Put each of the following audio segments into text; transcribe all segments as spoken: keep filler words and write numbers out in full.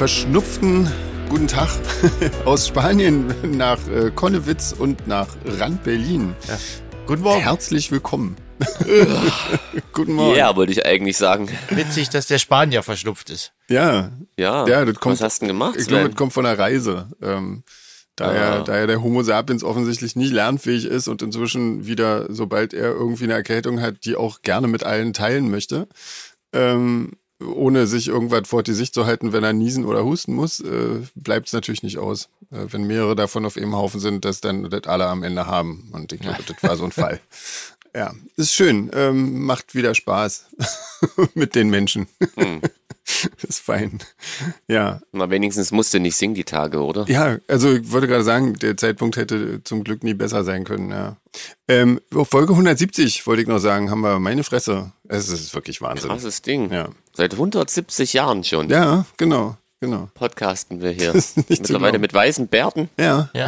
verschnupften guten Tag aus Spanien nach äh, Konnewitz und nach Rand Berlin. Ja. Guten Morgen. Herzlich willkommen. Guten Morgen. Ja, wollte ich eigentlich sagen. Witzig, dass der Spanier verschnupft ist. Ja. Ja, ja das kommt, was hast du denn gemacht, Ich glaube, Sven? das kommt von der Reise. Ähm, da, Ah. ja, da ja der Homo sapiens offensichtlich nicht lernfähig ist und inzwischen wieder, sobald er irgendwie eine Erkältung hat, die auch gerne mit allen teilen möchte, ähm, ohne sich irgendwas vor die Sicht zu halten, wenn er niesen oder husten muss, äh, bleibt es natürlich nicht aus. Äh, wenn mehrere davon auf einem Haufen sind, dass dann das alle am Ende haben. Und ich glaube, das war so ein Fall. Ja, ist schön. Ähm, macht wieder Spaß mit den Menschen. Hm. Ist fein. Ja. Na, wenigstens musste nicht singen die Tage, oder? Ja, also ich wollte gerade sagen, der Zeitpunkt hätte zum Glück nie besser sein können, ja. Ähm, auf Folge hundertsiebzig, wollte ich noch sagen, haben wir meine Fresse. Es ist wirklich Wahnsinn. Krasses Ding. Ja. Seit hundertsiebzig Jahren schon Ja, genau, genau. podcasten wir hier. Das ist nicht zu Mittlerweile glauben. mit weißen Bärten. Ja, Ja.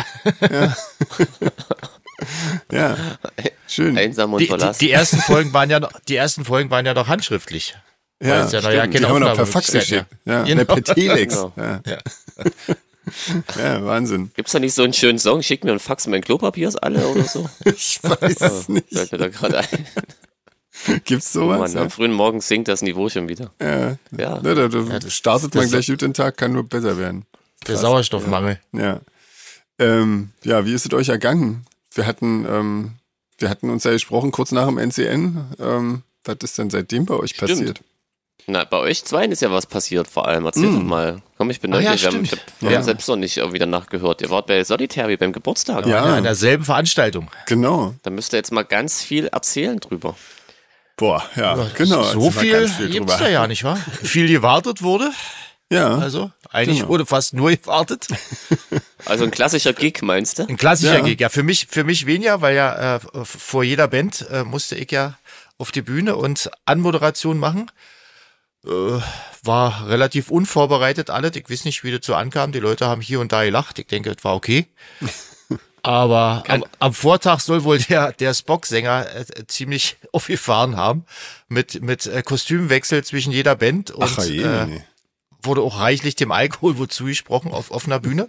ja. Schön. Einsam und Die, die, verlassen. die ersten Folgen waren ja noch, die ersten Folgen waren ja noch handschriftlich. Ja, Weil es ja noch stimmt. ja Die keine haben wir noch per Aufnahmemöglichkeit Fax geschickt. mehr. Ja, Genau. ne, per Telex. Genau. Ja. Ja. Ja, Wahnsinn. Gibt's da nicht so einen schönen Song? Schick mir ein Fax, mein Klopapier ist alle oder so? Ich weiß es nicht. Fällt mir da gerade ein. Gibt's Oh sowas? Mann, am frühen Morgen sinkt das Niveau schon wieder. ja. Ja. Ne, da, da das- startet man das- gleich gut den Tag, kann nur besser werden. Der Sauerstoffmangel. Ja. Ähm, ja, wie ist es euch ergangen? Wir hatten, ähm, wir hatten uns ja gesprochen kurz nach dem N C N. Ähm, was ist denn seitdem bei euch Stimmt. passiert? Na, bei euch zweien ist ja was passiert vor allem. Erzähl doch mal. Komm, ich bin Ah, ja, neugierig. Wir haben- ich stimmt. habe Ja. selbst noch nicht wieder nachgehört. Ihr wart bei Solitary beim Geburtstag. Ja. Ja, an derselben Veranstaltung. Genau. Da müsst ihr jetzt mal ganz viel erzählen drüber. Boah, ja, genau. So erzähl mal viel, ganz viel gibt's drüber. da ja, nicht wahr? Viel gewartet wurde. Ja, Also, eigentlich Genau. wurde fast nur gewartet. Also ein klassischer Gig, meinst du? Ein klassischer Ja. Gig. Ja, für mich, für mich weniger, weil ja äh, vor jeder Band äh, musste ich ja auf die Bühne und Anmoderation machen. Äh, war relativ unvorbereitet alles. Ich weiß nicht, wie das so ankam. Die Leute haben hier und da gelacht. Ich denke, das war okay. Aber am, am Vortag soll wohl der, der Spock-Sänger äh, ziemlich aufgefahren haben. Mit, mit äh, Kostümwechsel zwischen jeder Band. Und ach je, äh, nee. wurde auch reichlich dem Alkohol wohl zugesprochen auf offener Bühne.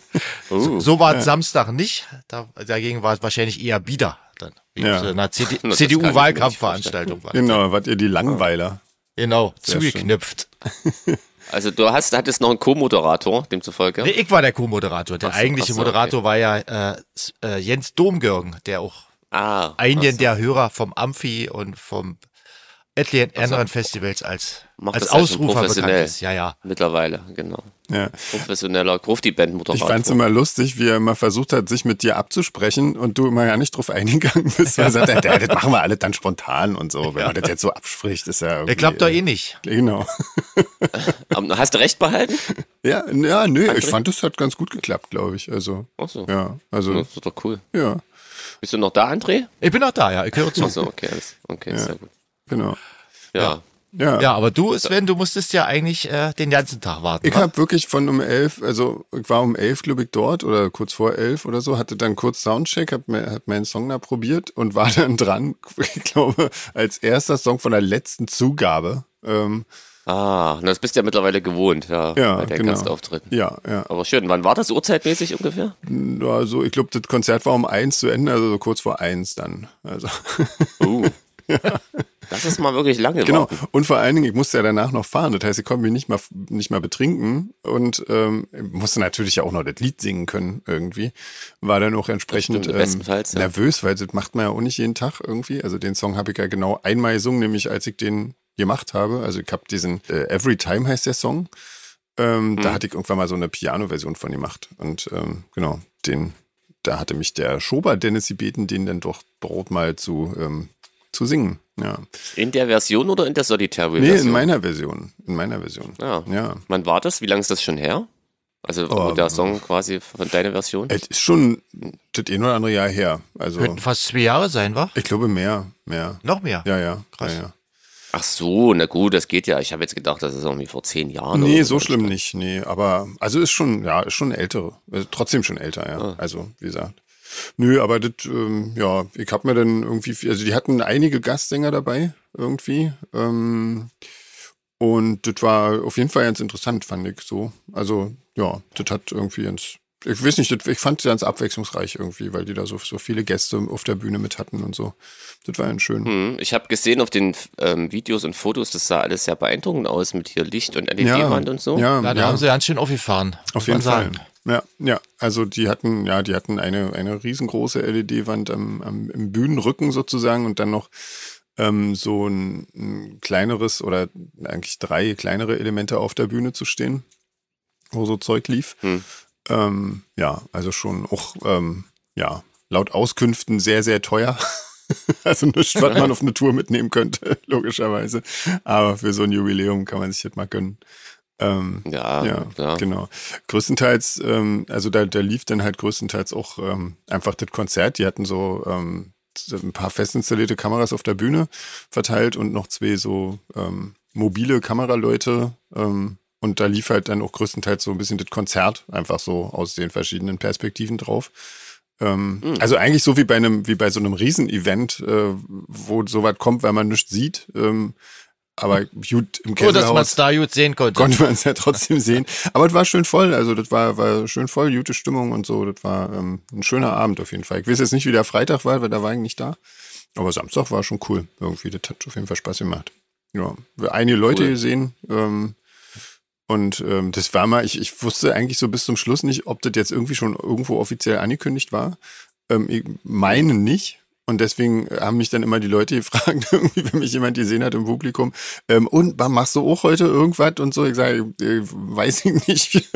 Uh, So war es Samstag nicht. Da, dagegen war es wahrscheinlich eher bieder. Dann, wie Ja. auf so einer C D- Das kann ich C D mir nicht U-Wahlkampfveranstaltung war. Genau, wart ihr die Langweiler? Genau, Sehr zugeknüpft. also du hast, hattest noch einen Co-Moderator, demzufolge. Nee, ich war der Co-Moderator. Der Ach so, eigentliche ach so, Moderator war ja äh, S- äh, Jens Domgürgen, der auch Ah, einen ach so. der Hörer vom Amphi und vom etlichen anderen Festivals als, Macht als das halt schon Ausrufer bekannt professionell. ist. Ja, ja. Mittlerweile, genau. Ja. Professioneller, ruft die Ich Band-Moderator. fand's immer lustig, wie er immer versucht hat, sich mit dir abzusprechen und du immer ja nicht drauf eingegangen bist, weil er sagt, ja, das machen wir alle dann spontan und so. Wenn man das jetzt so abspricht, ist ja irgendwie... Der klappt doch eh nicht. Genau. Aber hast du recht behalten? Ja, ja, nö, ich André? fand, das hat ganz gut geklappt, glaube ich. Also, Ach so. ja, also, Das ist doch cool. ja, Bist du noch da, André? Ich bin auch da, ja. Ich höre zu. Ach so, okay, alles, okay, sehr gut. genau. Ja. Ja. Ja, aber du, Sven, du musstest ja eigentlich äh, den ganzen Tag warten. Ich wa? habe wirklich von um elf, also ich war um elf, glaube ich, dort oder kurz vor elf oder so, hatte dann kurz Soundcheck, hab, mir- hab meinen Song da probiert und war dann dran, ich glaube, als erster Song von der letzten Zugabe. Ähm, Ah, das bist du ja mittlerweile gewohnt, ja, ja, bei den genau. Gastauftritten. Ja, ja. Aber schön, wann war das uhrzeitmäßig ungefähr? Also ich glaube, das Konzert war um eins zu Ende, also so kurz vor eins dann. Also. Uh. Das ist mal wirklich lange. Genau. warten. Und vor allen Dingen, ich musste ja danach noch fahren. Das heißt, ich konnte mich nicht mal, nicht mal betrinken und ähm, musste natürlich ja auch noch das Lied singen können irgendwie. War dann auch entsprechend stimmt, ähm, bestenfalls, ja. nervös, weil das macht man ja auch nicht jeden Tag irgendwie. Also den Song habe ich ja genau einmal gesungen, nämlich als ich den gemacht habe. Also ich habe diesen äh, Every Time heißt der Song. Ähm, Mhm. Da hatte ich irgendwann mal so eine Piano-Version von gemacht. Und ähm, genau, den, da hatte mich der Schober Dennis gebeten, den dann doch dort mal zu, ähm, zu singen. Ja. In der Version oder in der Solitary-Version? Nee, in meiner Version. In meiner Version. Ja. Ja. Wann war das? Wie lange ist das schon her? Also Oh, der Song quasi von deiner Version? Es ist schon das ein oder andere Jahr her. Also Könnten fast zwei Jahre sein, wa? ich glaube mehr, mehr. Noch mehr. Ja, ja. Krass. Ja, ja. Ach so, na gut, das geht ja. Ich habe jetzt gedacht, das ist irgendwie vor zehn Jahren. Nee, oder so schlimm nicht. Nee, aber also ist schon, ja, ist schon ältere. Also trotzdem schon älter, ja. Ah. Also, wie gesagt. Nö, aber das, ähm, ja, ich hab mir dann irgendwie, also die hatten einige Gastsänger dabei, irgendwie. Ähm, Und das war auf jeden Fall ganz interessant, fand ich so. Also, ja, das hat irgendwie ganz, ich weiß nicht, das, ich fand das ganz abwechslungsreich irgendwie, weil die da so, so viele Gäste auf der Bühne mit hatten und so. Das war ganz schön. Hm, ich habe gesehen auf den ähm, Videos und Fotos, das sah alles sehr beeindruckend aus mit hier Licht und L E D-Wand Ja, und so. ja, Ja, da ja. haben sie ganz schön aufgefahren. Auf muss jeden man Fall. sagen. Ja, ja, also die hatten, ja, die hatten eine, eine riesengroße L E D-Wand am, am, im Bühnenrücken sozusagen und dann noch ähm, so ein, ein kleineres oder eigentlich drei kleinere Elemente auf der Bühne zu stehen, wo so Zeug lief. Hm. Ähm, ja, also schon auch, ähm, ja, laut Auskünften sehr, sehr teuer. Also nichts, was man auf eine Tour mitnehmen könnte, logischerweise. Aber für so ein Jubiläum kann man sich das mal gönnen. Ähm, Ja, ja, klar. genau. Größtenteils, ähm, also da, da lief dann halt größtenteils auch ähm, einfach das Konzert. Die hatten so ähm, ein paar fest installierte Kameras auf der Bühne verteilt und noch zwei so ähm, mobile Kameraleute. Ähm, und da lief halt dann auch größtenteils so ein bisschen das Konzert einfach so aus den verschiedenen Perspektiven drauf. Ähm, Mhm. Also eigentlich so wie bei einem, wie bei so einem Riesenevent, äh, wo sowas kommt, weil man nichts sieht. Ähm, aber gut, im Nur, dass man es Kesselhaus da gut sehen konnte. konnte man es ja trotzdem sehen. Aber es war schön voll, also das war, war schön voll, gute Stimmung und so. Das war ähm, ein schöner Abend auf jeden Fall. Ich weiß jetzt nicht, wie der Freitag war, weil da war ich nicht da. Aber Samstag war schon cool. Irgendwie, das hat auf jeden Fall Spaß gemacht. Ja, einige Leute Cool. gesehen. Ähm, und ähm, das war mal, ich, ich wusste eigentlich so bis zum Schluss nicht, ob das jetzt irgendwie schon irgendwo offiziell angekündigt war. Ähm, ich meine nicht. Und deswegen haben mich dann immer die Leute gefragt, irgendwie, wenn mich jemand gesehen hat im Publikum, ähm, und machst du auch heute irgendwas und so? Ich sage, äh, weiß ich nicht. Ich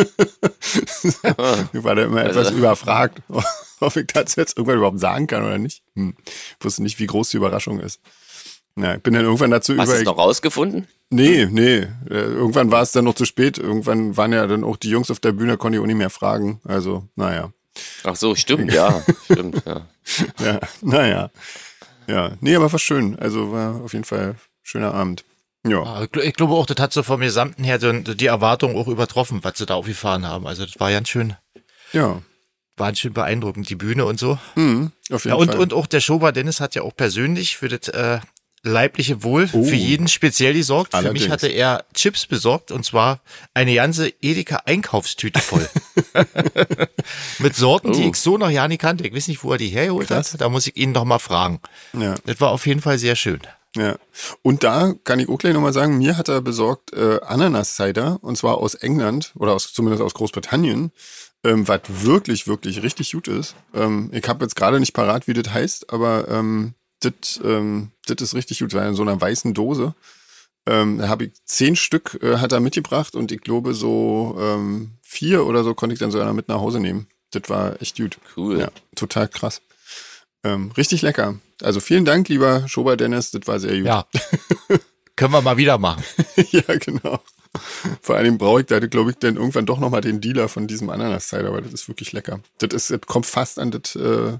war da immer etwas Also- überfragt, ob ich das jetzt irgendwann überhaupt sagen kann oder nicht. Hm. Ich wusste nicht, wie groß die Überraschung ist. Na, ich bin dann irgendwann dazu Hast du über. es noch rausgefunden? Nee, nee. Äh, Irgendwann war es dann noch zu spät. Irgendwann waren ja dann auch die Jungs auf der Bühne, konnte ich auch nicht mehr fragen. Also, naja. Ach so, stimmt, ja. Stimmt, ja. Ja, naja. Ja, nee, aber war schön. Also war auf jeden Fall ein schöner Abend. Ja, Ja, ich gl- ich glaube auch, das hat so vom Gesamten her so die Erwartung auch übertroffen, was sie da aufgefahren haben. Also das war ganz schön, ja. war ganz schön beeindruckend, die Bühne und so. Mhm, auf jeden Ja, und, Fall. und auch der Schober Dennis hat ja auch persönlich für das äh, leibliche Wohl Oh. für jeden speziell gesorgt. Für Allerdings. mich hatte er Chips besorgt und zwar eine ganze Edeka-Einkaufstüte voll. Mit Sorten, die Oh. ich so noch ja nicht kannte. Ich weiß nicht, wo er die hergeholt Krass. hat. Da muss ich ihn noch mal fragen. ja, Das war auf jeden Fall sehr schön. ja. Und da kann ich auch gleich nochmal sagen, mir hat er besorgt äh, Ananas-Cider, und zwar aus England oder aus, zumindest aus Großbritannien, ähm, was wirklich, wirklich richtig gut ist. Ähm, ich habe jetzt gerade nicht parat, wie das heißt, aber ähm, das ähm, das ist richtig gut. Das war in so einer weißen Dose. Ähm, da habe ich zehn Stück äh, hat er mitgebracht und ich glaube so ähm, vier oder so konnte ich dann so einer mit nach Hause nehmen. Das war echt gut. Cool. Ja, total krass. Ähm, richtig lecker. Also vielen Dank, lieber Schober Dennis, das war sehr gut. Ja. Können wir mal wieder machen. Ja, genau. Vor allem brauche ich da, glaube ich, dann irgendwann doch nochmal den Dealer von diesem Ananas-Cider, weil das ist wirklich lecker. Das, ist, das kommt fast an das äh,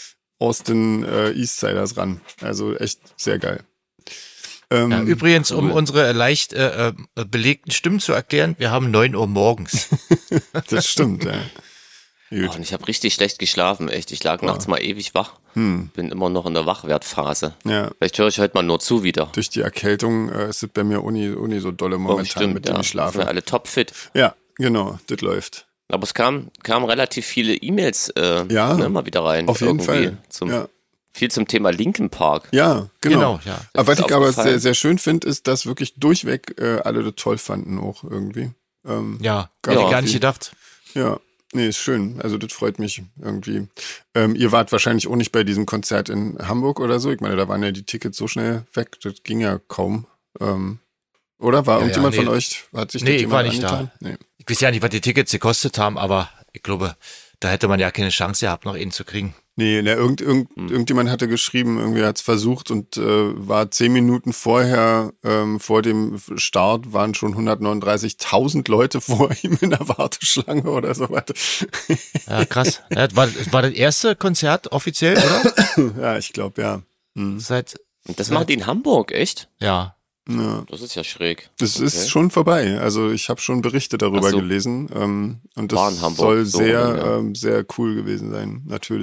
Austin äh, East Ciders ran. Also echt sehr geil. Ähm, Ja, übrigens, um cool. unsere leicht äh, äh, belegten Stimmen zu erklären, wir haben neun Uhr morgens. Das stimmt, ja. Oh, Gut. und ich habe richtig schlecht geschlafen, echt. Ich lag nachts mal ewig wach. Hm. Bin immer noch in der Wachwertphase. Ja, Vielleicht höre ich heute mal nur zu wieder. durch die Erkältung äh, ist es bei mir Uni, Uni so dolle Oh, momentan, stimmt, mit dem ja. ich Sind wir schlafe. alle topfit. Ja, genau, das läuft. Aber es kam, kamen relativ viele E-Mails äh, Ja, ne, mal wieder rein. Auf jeden irgendwie Fall. Zum, Ja. Viel zum Thema Linkin Park. Ja, genau. Genau, ja. Aber was ist ich aber aufgefallen. sehr, sehr schön finde, ist, dass wirklich durchweg äh, alle das toll fanden auch irgendwie. Ähm, Ja, Gar hätte ich nicht gar nicht viel. gedacht. Ja, nee, ist schön. Also das freut mich irgendwie. Ähm, ihr wart wahrscheinlich auch nicht bei diesem Konzert in Hamburg oder so. Ich meine, da waren ja die Tickets so schnell weg, das ging ja kaum. Ähm, oder war Ja, irgendjemand ja, nee. von euch, hat sich Nee, das ich war jemand nicht da. angetan? Nee. Ich weiß ja nicht, was die Tickets gekostet haben, aber ich glaube, da hätte man ja keine Chance gehabt, noch ihn zu kriegen. Nee, ne, irgend, irgend, Hm. irgendjemand hatte geschrieben, irgendwie hat es versucht und äh, war zehn Minuten vorher, ähm, vor dem Start, waren schon hundertneununddreißigtausend Leute vor ihm in der Warteschlange oder so weiter. Ja, krass. Ja, das war, das war das erste Konzert offiziell, oder? Ja, ich glaube, ja. Hm. Seit, Und das machen die in Hamburg, echt? ja. Ja. Das ist ja schräg. Das Okay. ist schon vorbei. Also ich habe schon Berichte darüber Ach so. gelesen ähm, und das War in Hamburg, soll so sehr, rum, ja. ähm, sehr cool gewesen sein, natürlich.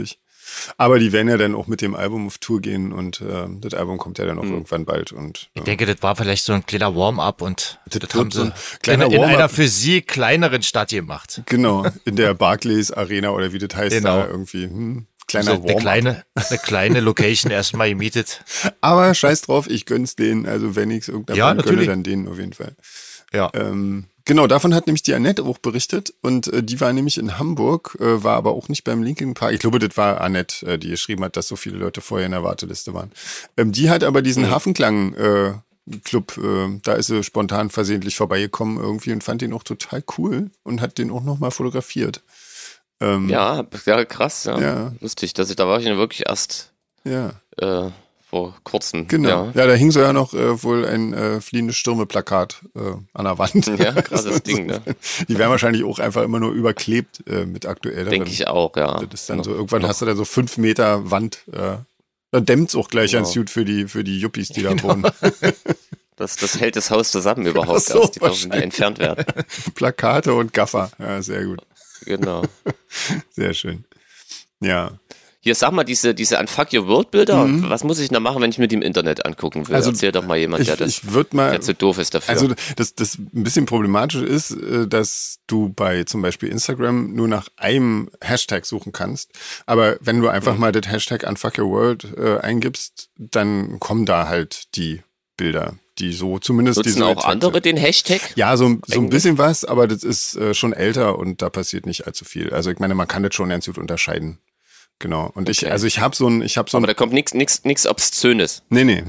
Aber die werden ja dann auch mit dem Album auf Tour gehen und äh, das Album kommt ja dann auch mhm. irgendwann bald. Und, ich äh, denke, das war vielleicht so ein kleiner Warm-up und das, das haben sie kleiner in, in einer für sie kleineren Stadt gemacht. Genau, in der Barclays Arena oder wie das heißt, genau. Da irgendwie. Hm, kleiner also eine kleine, eine kleine Location erstmal gemietet. Aber scheiß drauf, ich gönn's denen. Also wenn ich es irgendwann ja, gönne, dann denen auf jeden Fall. Ja. Ähm, Genau, davon hat nämlich die Annette auch berichtet und äh, die war nämlich in Hamburg, äh, war aber auch nicht beim Linkin Park. Ich glaube, das war Annette, äh, die geschrieben hat, dass so viele Leute vorher in der Warteliste waren. Ähm, die hat aber diesen mhm. Hafenklang-Club, äh, äh, da ist sie spontan versehentlich vorbeigekommen irgendwie und fand den auch total cool und hat den auch nochmal fotografiert. Ähm, ja, ja, krass, ja. ja. Lustig, dass ich, da war ich wirklich erst ja. äh, vor kurzem. Genau. Ja, ja da hing so ja noch äh, wohl ein äh, fliehende Stürme-Plakat äh, an der Wand. Ja, krasses Ding, ne? Die werden wahrscheinlich auch einfach immer nur überklebt äh, mit aktuelleren. Denke ich auch, ja. Das ist dann noch, so, irgendwann noch. Hast du da so fünf Meter Wand. Äh, dann dämmt es auch gleich genau. ganz gut für die, für die Yuppies, die da genau. wohnen. Das, das hält das Haus zusammen überhaupt so, erst. Die dürfen nie entfernt werden. Plakate und Gaffer. Ja, sehr gut. Genau. Sehr schön. Ja. Hier, sag mal, diese, diese Unfuck Your World Bilder, mhm. was muss ich da machen, wenn ich mir die im Internet angucken will? Also, Erzähl doch mal jemand, ich, der, das, ich mal, der zu doof ist dafür. Also das, das ein bisschen problematisch ist, dass du bei zum Beispiel Instagram nur nach einem Hashtag suchen kannst. Aber wenn du einfach mhm. mal das Hashtag Unfuck Your World äh, eingibst, dann kommen da halt die Bilder, die so zumindest... Nutzen die auch andere den Hashtag? Ja, so, so ein bisschen was, aber das ist äh, schon älter und da passiert nicht allzu viel. Also ich meine, man kann das schon ganz gut unterscheiden. Genau. Und okay. ich, also ich habe so ein, ich habe so ein. Aber da kommt nichts, nichts, nichts Obszönes. Nee, nee.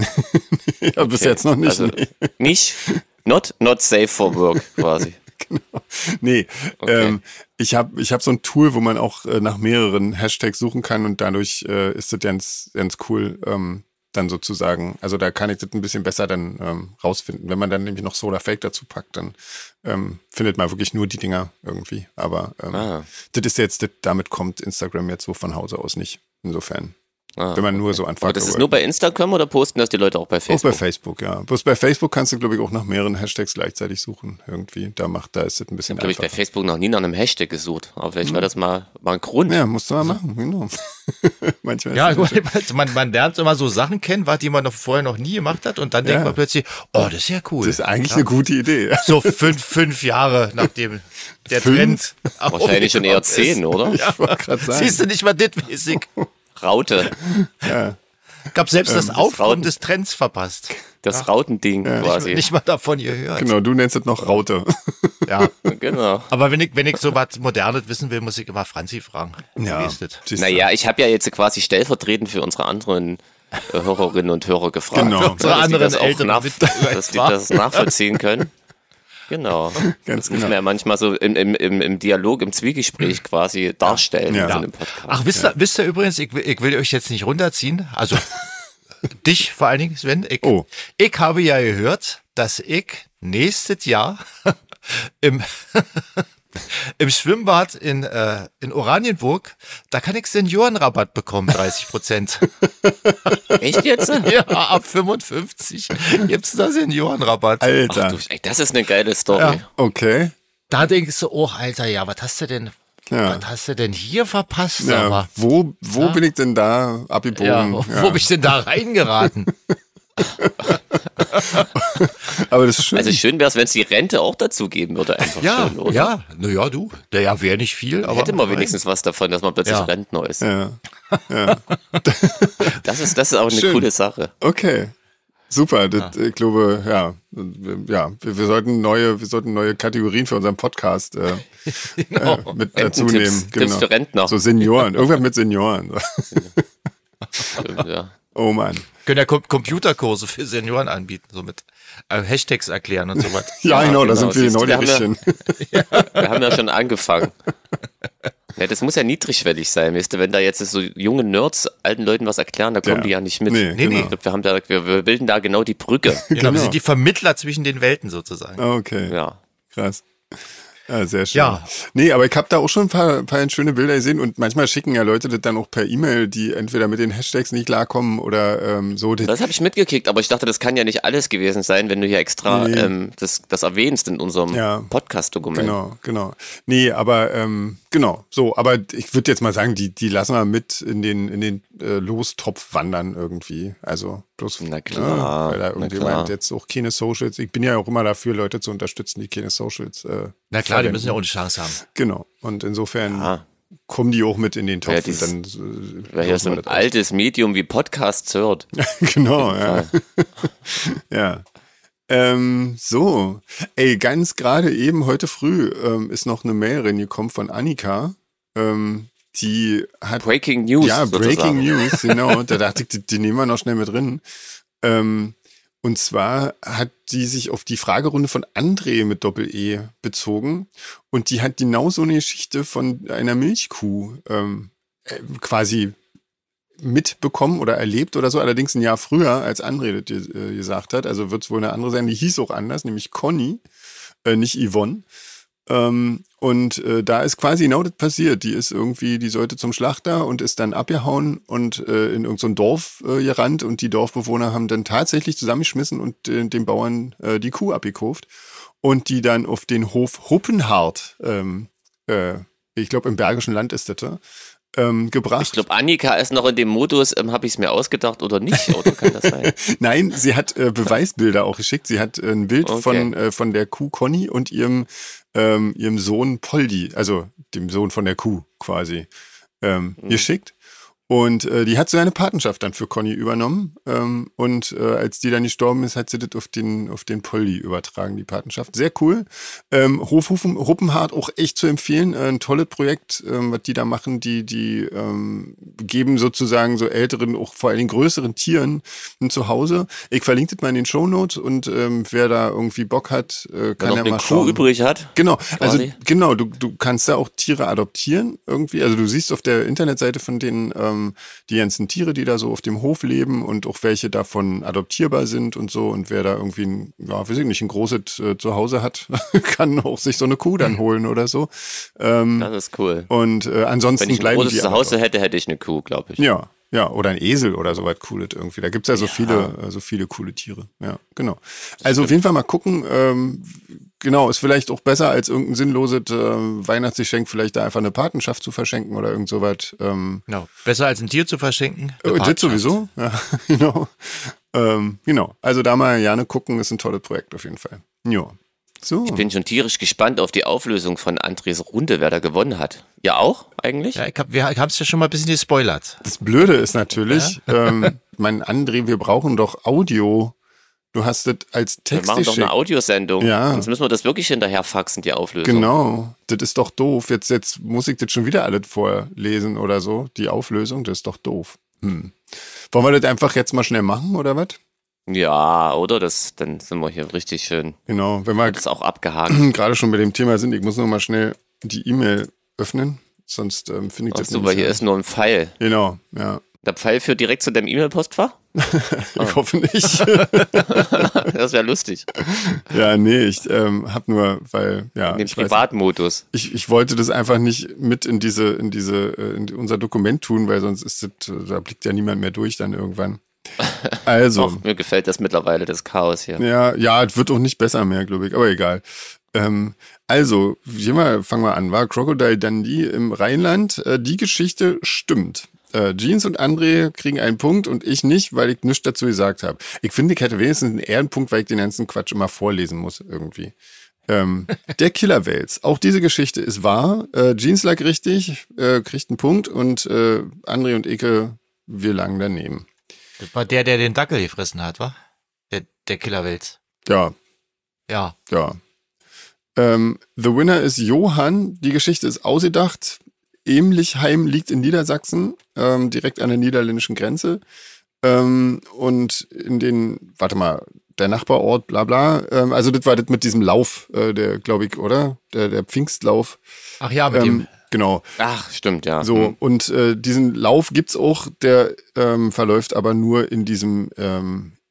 ja, bis okay. jetzt noch nicht. Also nee. nicht, not, not safe for work, quasi. Genau. Nee. Okay. Ähm, ich habe ich hab so ein Tool, wo man auch äh, nach mehreren Hashtags suchen kann und dadurch äh, ist das ganz, ganz cool, ähm, dann sozusagen. Also da kann ich das ein bisschen besser dann ähm, rausfinden. Wenn man dann nämlich noch Solar Fake dazu packt, dann ähm, findet man wirklich nur die Dinger irgendwie. Aber ähm, ah. das ist jetzt, das, damit kommt Instagram jetzt so von Hause aus nicht. Insofern. Ah, wenn man okay. nur so anfängt. Aber das ist nur bei Instagram oder posten das die Leute auch bei Facebook? Auch bei Facebook, ja. Bloß bei Facebook kannst du, glaube ich, auch nach mehreren Hashtags gleichzeitig suchen. Irgendwie. Da macht, da ist es ein bisschen ich habe, glaube ich, bei Facebook noch nie nach einem Hashtag gesucht. Aber vielleicht hm. war das mal, mal ein Grund. Ja, musst du mal machen, genau. Manchmal ja, gut, man, man lernt immer so Sachen kennen, die man noch vorher noch nie gemacht hat und dann denkt ja. man plötzlich, oh, das ist ja cool. Das ist eigentlich ja. eine gute Idee. So fünf, fünf Jahre nachdem der fünf? Trend. Wahrscheinlich schon eher zehn, oder? Ja, ich wollte gerade sagen. Siehst du nicht mal ditmäßig. Raute. Ja. Gab selbst Ähm, das das Aufkommen Rauten- des Trends verpasst. Das Ja. Rautending Ja. quasi. Nicht, nicht mal davon gehört. Genau, du nennst es noch Raute. Ja. Genau. Aber wenn ich, wenn ich so was Modernes wissen will, muss ich immer Franzi fragen. Ja. Wie ist das? Siehst du. Naja, ich habe ja jetzt quasi stellvertretend für unsere anderen äh, Hörerinnen und Hörer gefragt. Genau. Ja, Für unsere dass die anderen das auch älteren nach, Mitbürger dass die etwa. das nachvollziehen können. Genau. Ganz Das muss genau. man ja manchmal so im, im, im, im Dialog, im Zwiegespräch quasi darstellen Ja. in so Ja. einem Podcast. Ach, wisst ihr, wisst ihr übrigens, ich, will- ich will euch jetzt nicht runterziehen. Also dich vor allen Dingen, Sven. Ich, Oh. ich habe ja gehört, dass ich nächstes Jahr im, im Schwimmbad in, äh, in Oranienburg, da kann ich Seniorenrabatt bekommen, dreißig Prozent. Echt jetzt? Ja, ab fünfundfünfzig gibt's da Seniorenrabatt. Alter. Ach, du, ey, das ist eine geile Story. Ja. Okay. Da denkst du, oh, Alter, ja, was hast du denn, Ja. was hast du denn hier verpasst? Sag Ja. mal? Wo, wo Ja. bin ich denn da Ja, abgebogen? wo, Ja. wo bin ich denn da reingeraten? Aber das ist schön. Also schön wäre es, wenn es die Rente auch dazu geben würde, einfach Ja, schon, oder? ja, naja, du, der ja wäre nicht viel, aber Hätte man wenigstens was davon, dass man plötzlich Ja. Rentner ist. ja. Das ist, das ist auch eine Schön. coole Sache. Okay. Super. Das, ich glaube, ja, ja, wir, wir sollten neue, wir sollten neue Kategorien für unseren Podcast äh, Genau. äh, mit dazu Rententipps- nehmen. Tipps für Rentner. So Senioren. Irgendwas mit Senioren. Stimmt, ja. Oh Mann. können ja Com- Computerkurse für Senioren anbieten, so mit äh, Hashtags erklären und so was. Ja, Ja, genau, da genau. sind wir Siehst genau du, die wir haben Richtigen. Wir haben ja schon angefangen. Ja, das muss ja niedrigschwellig sein, weißt du, wenn da jetzt so junge Nerds alten Leuten was erklären, da kommen Ja. die ja nicht mit. Nee, Nee, nee. Ich glaub, wir, haben da, wir, wir bilden da genau die Brücke. Genau, wir Genau. sind die Vermittler zwischen den Welten sozusagen. Okay, Ja. krass. Ja, sehr schön. Ja. Nee, aber ich habe da auch schon ein paar, paar schöne Bilder gesehen und manchmal schicken ja Leute das dann auch per E-Mail, die entweder mit den Hashtags nicht klarkommen oder ähm, so. Das habe ich mitgekriegt, aber ich dachte, das kann ja nicht alles gewesen sein, wenn du hier extra Nee. ähm, das, das erwähnst in unserem Ja. Podcast-Dokument. Genau, genau. Nee, aber ähm, genau, so, aber ich würde jetzt mal sagen, die, die lassen wir mit in den, in den äh, Lostopf wandern irgendwie. Also bloß, Na klar, ne, weil da na irgendjemand klar. jetzt auch keine Socials, ich bin ja auch immer dafür, Leute zu unterstützen, die keine Socials äh, Na klar, die verwenden. müssen ja auch eine Chance haben. Genau. Und insofern Ah, kommen die auch mit in den Topf Ja, und dies- dann äh, Wer hier so losen ein wir das aus. altes Medium wie Podcasts hört. Genau, ja. ja. Ähm, so, ey, ganz gerade eben heute früh ähm, ist noch eine Mail reingekommen von Annika. Ähm, die hat Breaking News. ja sozusagen. Breaking News, genau. Da dachte ich, die, die nehmen wir noch schnell mit drin. Ähm, und zwar hat die sich auf die Fragerunde von André mit Doppel-E bezogen. Und die hat genau so eine Geschichte von einer Milchkuh ähm, äh, quasi mitbekommen oder erlebt oder so. Allerdings ein Jahr früher, als André das äh, gesagt hat. Also wird es wohl eine andere sein. Die hieß auch anders, nämlich Conny, äh, nicht Yvonne. Ähm, und äh, da ist quasi genau das passiert. Die ist irgendwie, die sollte zum Schlachter und ist dann abgehauen und äh, in irgendein so ein Dorf äh, gerannt und die Dorfbewohner haben dann tatsächlich zusammengeschmissen und äh, den Bauern äh, die Kuh abgekauft und die dann auf den Hof Huppenhardt, ähm, äh, ich glaube im Bergischen Land ist das, ähm, gebracht. Ich glaube, Annika ist noch in dem Modus, ähm, habe ich es mir ausgedacht oder nicht, oder kann das sein? Nein, sie hat äh, Beweisbilder auch geschickt. Sie hat äh, ein Bild Okay. von, äh, von der Kuh Conny und ihrem, ähm, ihrem Sohn Poldi, also dem Sohn von der Kuh quasi, ähm, Mhm. geschickt. Und äh, die hat so eine Patenschaft dann für Conny übernommen. Ähm, und äh, als die dann gestorben ist, hat sie das auf den, auf den Poldi übertragen, die Patenschaft. Sehr cool. Ähm, Hof Hufen- Huppenhardt auch echt zu empfehlen. Äh, ein tolles Projekt, ähm, was die da machen. Die, die ähm, geben sozusagen so älteren, auch vor allen Dingen größeren Tieren ein Zuhause. Ich verlinke das mal in den Shownotes und ähm, wer da irgendwie Bock hat, äh, Wer kann noch ja eine mal Kuh schauen. übrig hat. Genau, also quasi. genau, du, du kannst da auch Tiere adoptieren irgendwie. Also du siehst auf der Internetseite von denen ähm, die ganzen Tiere, die da so auf dem Hof leben und auch welche davon adoptierbar sind und so. Und wer da irgendwie ein, ja, weiß ich nicht, ein großes äh, Zuhause hat, kann auch sich so eine Kuh dann holen oder so. Ähm, Das ist cool. und äh, ansonsten Wenn ich ein bleiben großes die aber Zuhause auch. hätte, hätte ich eine Kuh, glaube ich. Ja, ja, oder ein Esel oder so was Cooles irgendwie. Da gibt's ja so Ja. viele, äh, so viele coole Tiere. Ja, genau. Also auf jeden Fall mal gucken. Ähm, genau, ist vielleicht auch besser als irgendein sinnloses äh, Weihnachtsgeschenk, vielleicht da einfach eine Patenschaft zu verschenken oder irgend sowas. Ähm, Genau. Besser als ein Tier zu verschenken. äh, das sowieso. Ja, genau. Ähm, genau. Also da mal gerne gucken, ist ein tolles Projekt auf jeden Fall. Ja. So. Ich bin schon tierisch gespannt auf die Auflösung von Andres Runde, wer da gewonnen hat. Ja auch, eigentlich? Ja, ich hab, wir haben es ja schon mal ein bisschen gespoilert. Das Blöde ist natürlich, ähm, mein André, wir brauchen doch Audio. Du hast das als Wir Text machen doch eine geschickt. Audiosendung. Ja. Sonst müssen wir das wirklich hinterher faxen, die Auflösung. Genau, das ist doch doof. Jetzt, jetzt muss ich das schon wieder alles vorlesen oder so. Die Auflösung, das ist doch doof. Hm. Wollen wir das einfach jetzt mal schnell machen oder was? Ja, oder? Das, dann sind wir hier richtig schön. Genau, wenn wir Das ist auch abgehakt. gerade schon bei dem Thema sind, ich muss noch mal schnell die E-Mail öffnen, sonst ähm, finde ich Ach das so, nämlich weil hier ja. ist nur ein Pfeil. Genau, ja. Der Pfeil führt direkt zu deinem E-Mail-Postfach? Ich hoffe nicht. Das wäre lustig. ja, nee, ich ähm, hab nur, weil, ja, In dem ich weiß, Privatmodus. ich, ich wollte das einfach nicht mit in diese, in diese, äh, in unser Dokument tun, weil sonst ist das, da blickt ja niemand mehr durch dann irgendwann. Also. Doch, mir gefällt das mittlerweile, das Chaos hier. Ja, ja, es wird auch nicht besser mehr, glaube ich, aber egal. Ähm, also, hier mal, fangen wir an, war Crocodile Dundee im Rheinland. Äh, die Geschichte stimmt. Äh, Jeans und André kriegen einen Punkt und ich nicht, weil ich nichts dazu gesagt habe. Ich finde, ich hätte wenigstens einen Ehrenpunkt, weil ich den ganzen Quatsch immer vorlesen muss irgendwie. Ähm, der Killerwels. Auch diese Geschichte ist wahr. Äh, Jeans lag richtig, äh, kriegt einen Punkt und äh, André und Ike, wir lagen daneben. Das war der, der den Dackel gefressen hat, wa? Der, der Killerwels. Ja, Ja. ja. Ähm, the winner ist Johann. Die Geschichte ist ausgedacht. Emlichheim liegt in Niedersachsen, ähm, direkt an der niederländischen Grenze. Ähm, und in den, warte mal, der Nachbarort, bla bla. Ähm, also das war das mit diesem Lauf, äh, der, glaube ich, oder? Der, der Pfingstlauf. Ach ja, mit Ähm, dem. genau. Ach, stimmt, ja. So, Hm. und äh, diesen Lauf gibt's auch, der ähm, verläuft aber nur in diesem ähm,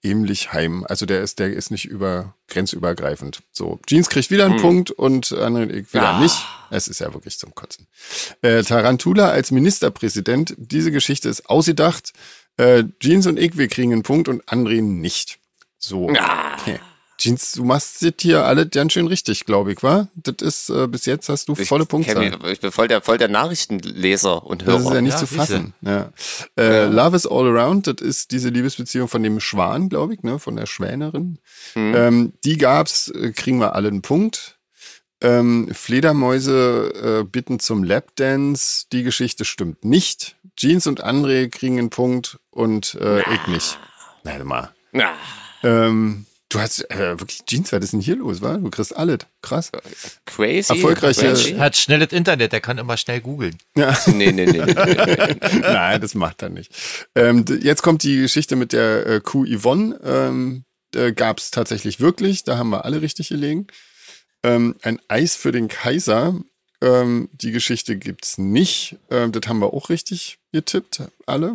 ähnlich heim. Also der ist, der ist nicht über grenzübergreifend. So, Jeans kriegt wieder einen hm. Punkt und André und ich wieder ah. nicht. Es ist ja wirklich zum Kotzen. Äh, Tarantula als Ministerpräsident, diese Geschichte ist ausgedacht. Äh, Jeans und ich, wir kriegen einen Punkt und André nicht. So. Ah. Okay. Jeans, du machst das hier alle ganz schön richtig, glaube ich, wa? Das ist, äh, bis jetzt hast du volle Punkte. Ich bin voll der, voll der Nachrichtenleser und Hörer. Das ist ja nicht ja, zu fassen. Ja. Äh, ja. Love is all around, das ist diese Liebesbeziehung von dem Schwan, glaube ich, ne, von der Schwänerin. Mhm. Ähm, die gab's, äh, kriegen wir alle einen Punkt. Ähm, Fledermäuse äh, bitten zum Lapdance, die Geschichte stimmt nicht. Jeans und André kriegen einen Punkt und äh, ich nicht. Warte mal. Na. Ähm, Du hast äh, wirklich Jeans, was ist denn hier los, wa? Du kriegst alles. Krass. Crazy. Erfolgreiche. Er hat schnelles Internet, der kann immer schnell googeln. Ja. Nee, nee, nee. nee, nee. Nein, das macht er nicht. Ähm, jetzt kommt die Geschichte mit der äh, Kuh Yvonne. Ähm, äh, gab es tatsächlich wirklich. Da haben wir alle richtig gelegen. Ähm, ein Eis für den Kaiser. Ähm, die Geschichte gibt's nicht. Ähm, das haben wir auch richtig getippt, alle.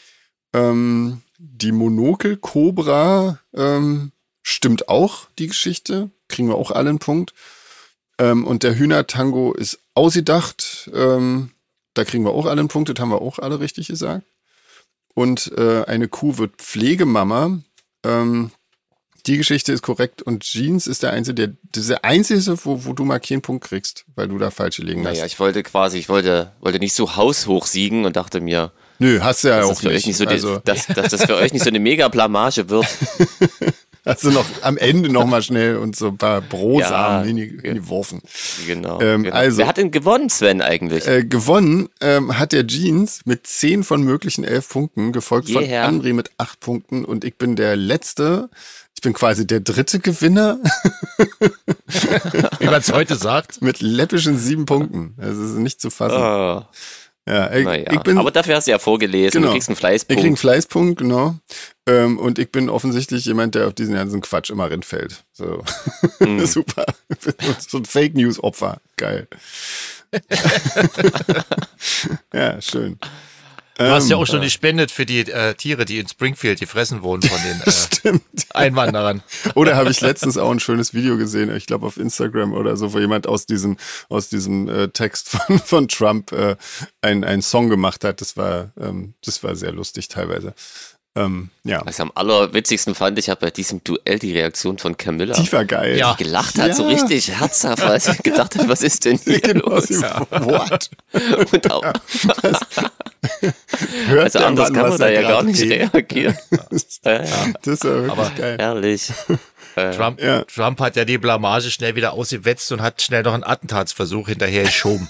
Ähm, die Monokel-Cobra, ähm, stimmt auch, die Geschichte. Kriegen wir auch alle einen Punkt. Ähm, und der Hühnertango ist ausgedacht. Ähm, da kriegen wir auch alle einen Punkt. Das haben wir auch alle richtig gesagt. Und äh, eine Kuh wird Pflegemama. Ähm, die Geschichte ist korrekt. Und Jeans ist der Einzige, der, das ist der Einzige, wo, wo du mal keinen Punkt kriegst, weil du da falsch gelegen hast. Naja, ich wollte quasi, ich wollte, wollte nicht so haushoch siegen und dachte mir, nö, hast du ja dass auch das für nicht. Euch nicht so also. die, dass, dass das für euch nicht so eine Mega-Blamage wird. Hast du noch am Ende noch mal schnell und so ein paar Brosamen ja, hingeworfen. Genau, ähm, genau. Also, wer hat denn gewonnen, Sven, eigentlich? Äh, gewonnen ähm, hat der Jeans mit zehn von möglichen elf Punkten, gefolgt yeah. von André mit acht Punkten und ich bin der Letzte. Ich bin quasi der dritte Gewinner. Wie man es heute sagt. Mit läppischen sieben Punkten. Das ist nicht zu fassen. Oh. Ja, ich, naja. ich bin, aber dafür hast du ja vorgelesen, genau. Du kriegst einen Fleißpunkt. Ich krieg einen Fleißpunkt, genau. Ähm, und ich bin offensichtlich jemand, der auf diesen ganzen Quatsch immer reinfällt. So. Mm. Super. So ein Fake-News-Opfer. Geil. Ja, schön. Du hast ja auch schon gespendet für die äh, Tiere, die in Springfield gefressen wurden von den äh, Einwanderern. Oder habe ich letztens auch ein schönes Video gesehen, ich glaube auf Instagram oder so, wo jemand aus diesem aus diesem äh, Text von, von Trump äh, einen einen Song gemacht hat. Das war ähm, das war sehr lustig teilweise. Ähm, ja. Was ich am allerwitzigsten fand, ich habe bei diesem Duell die Reaktion von Camilla. Die war geil. Ja. Die gelacht hat, ja. So richtig herzhaft, weil sie gedacht hat, was ist denn hier genau, los? Ja. What? Und auch, ja. Also anders Mann, kann man da ja gar nicht geht. reagieren. Ja. Das war wirklich Aber geil. Herrlich. Trump, ja. Trump hat ja die Blamage schnell wieder ausgewetzt und hat schnell noch einen Attentatsversuch hinterher geschoben.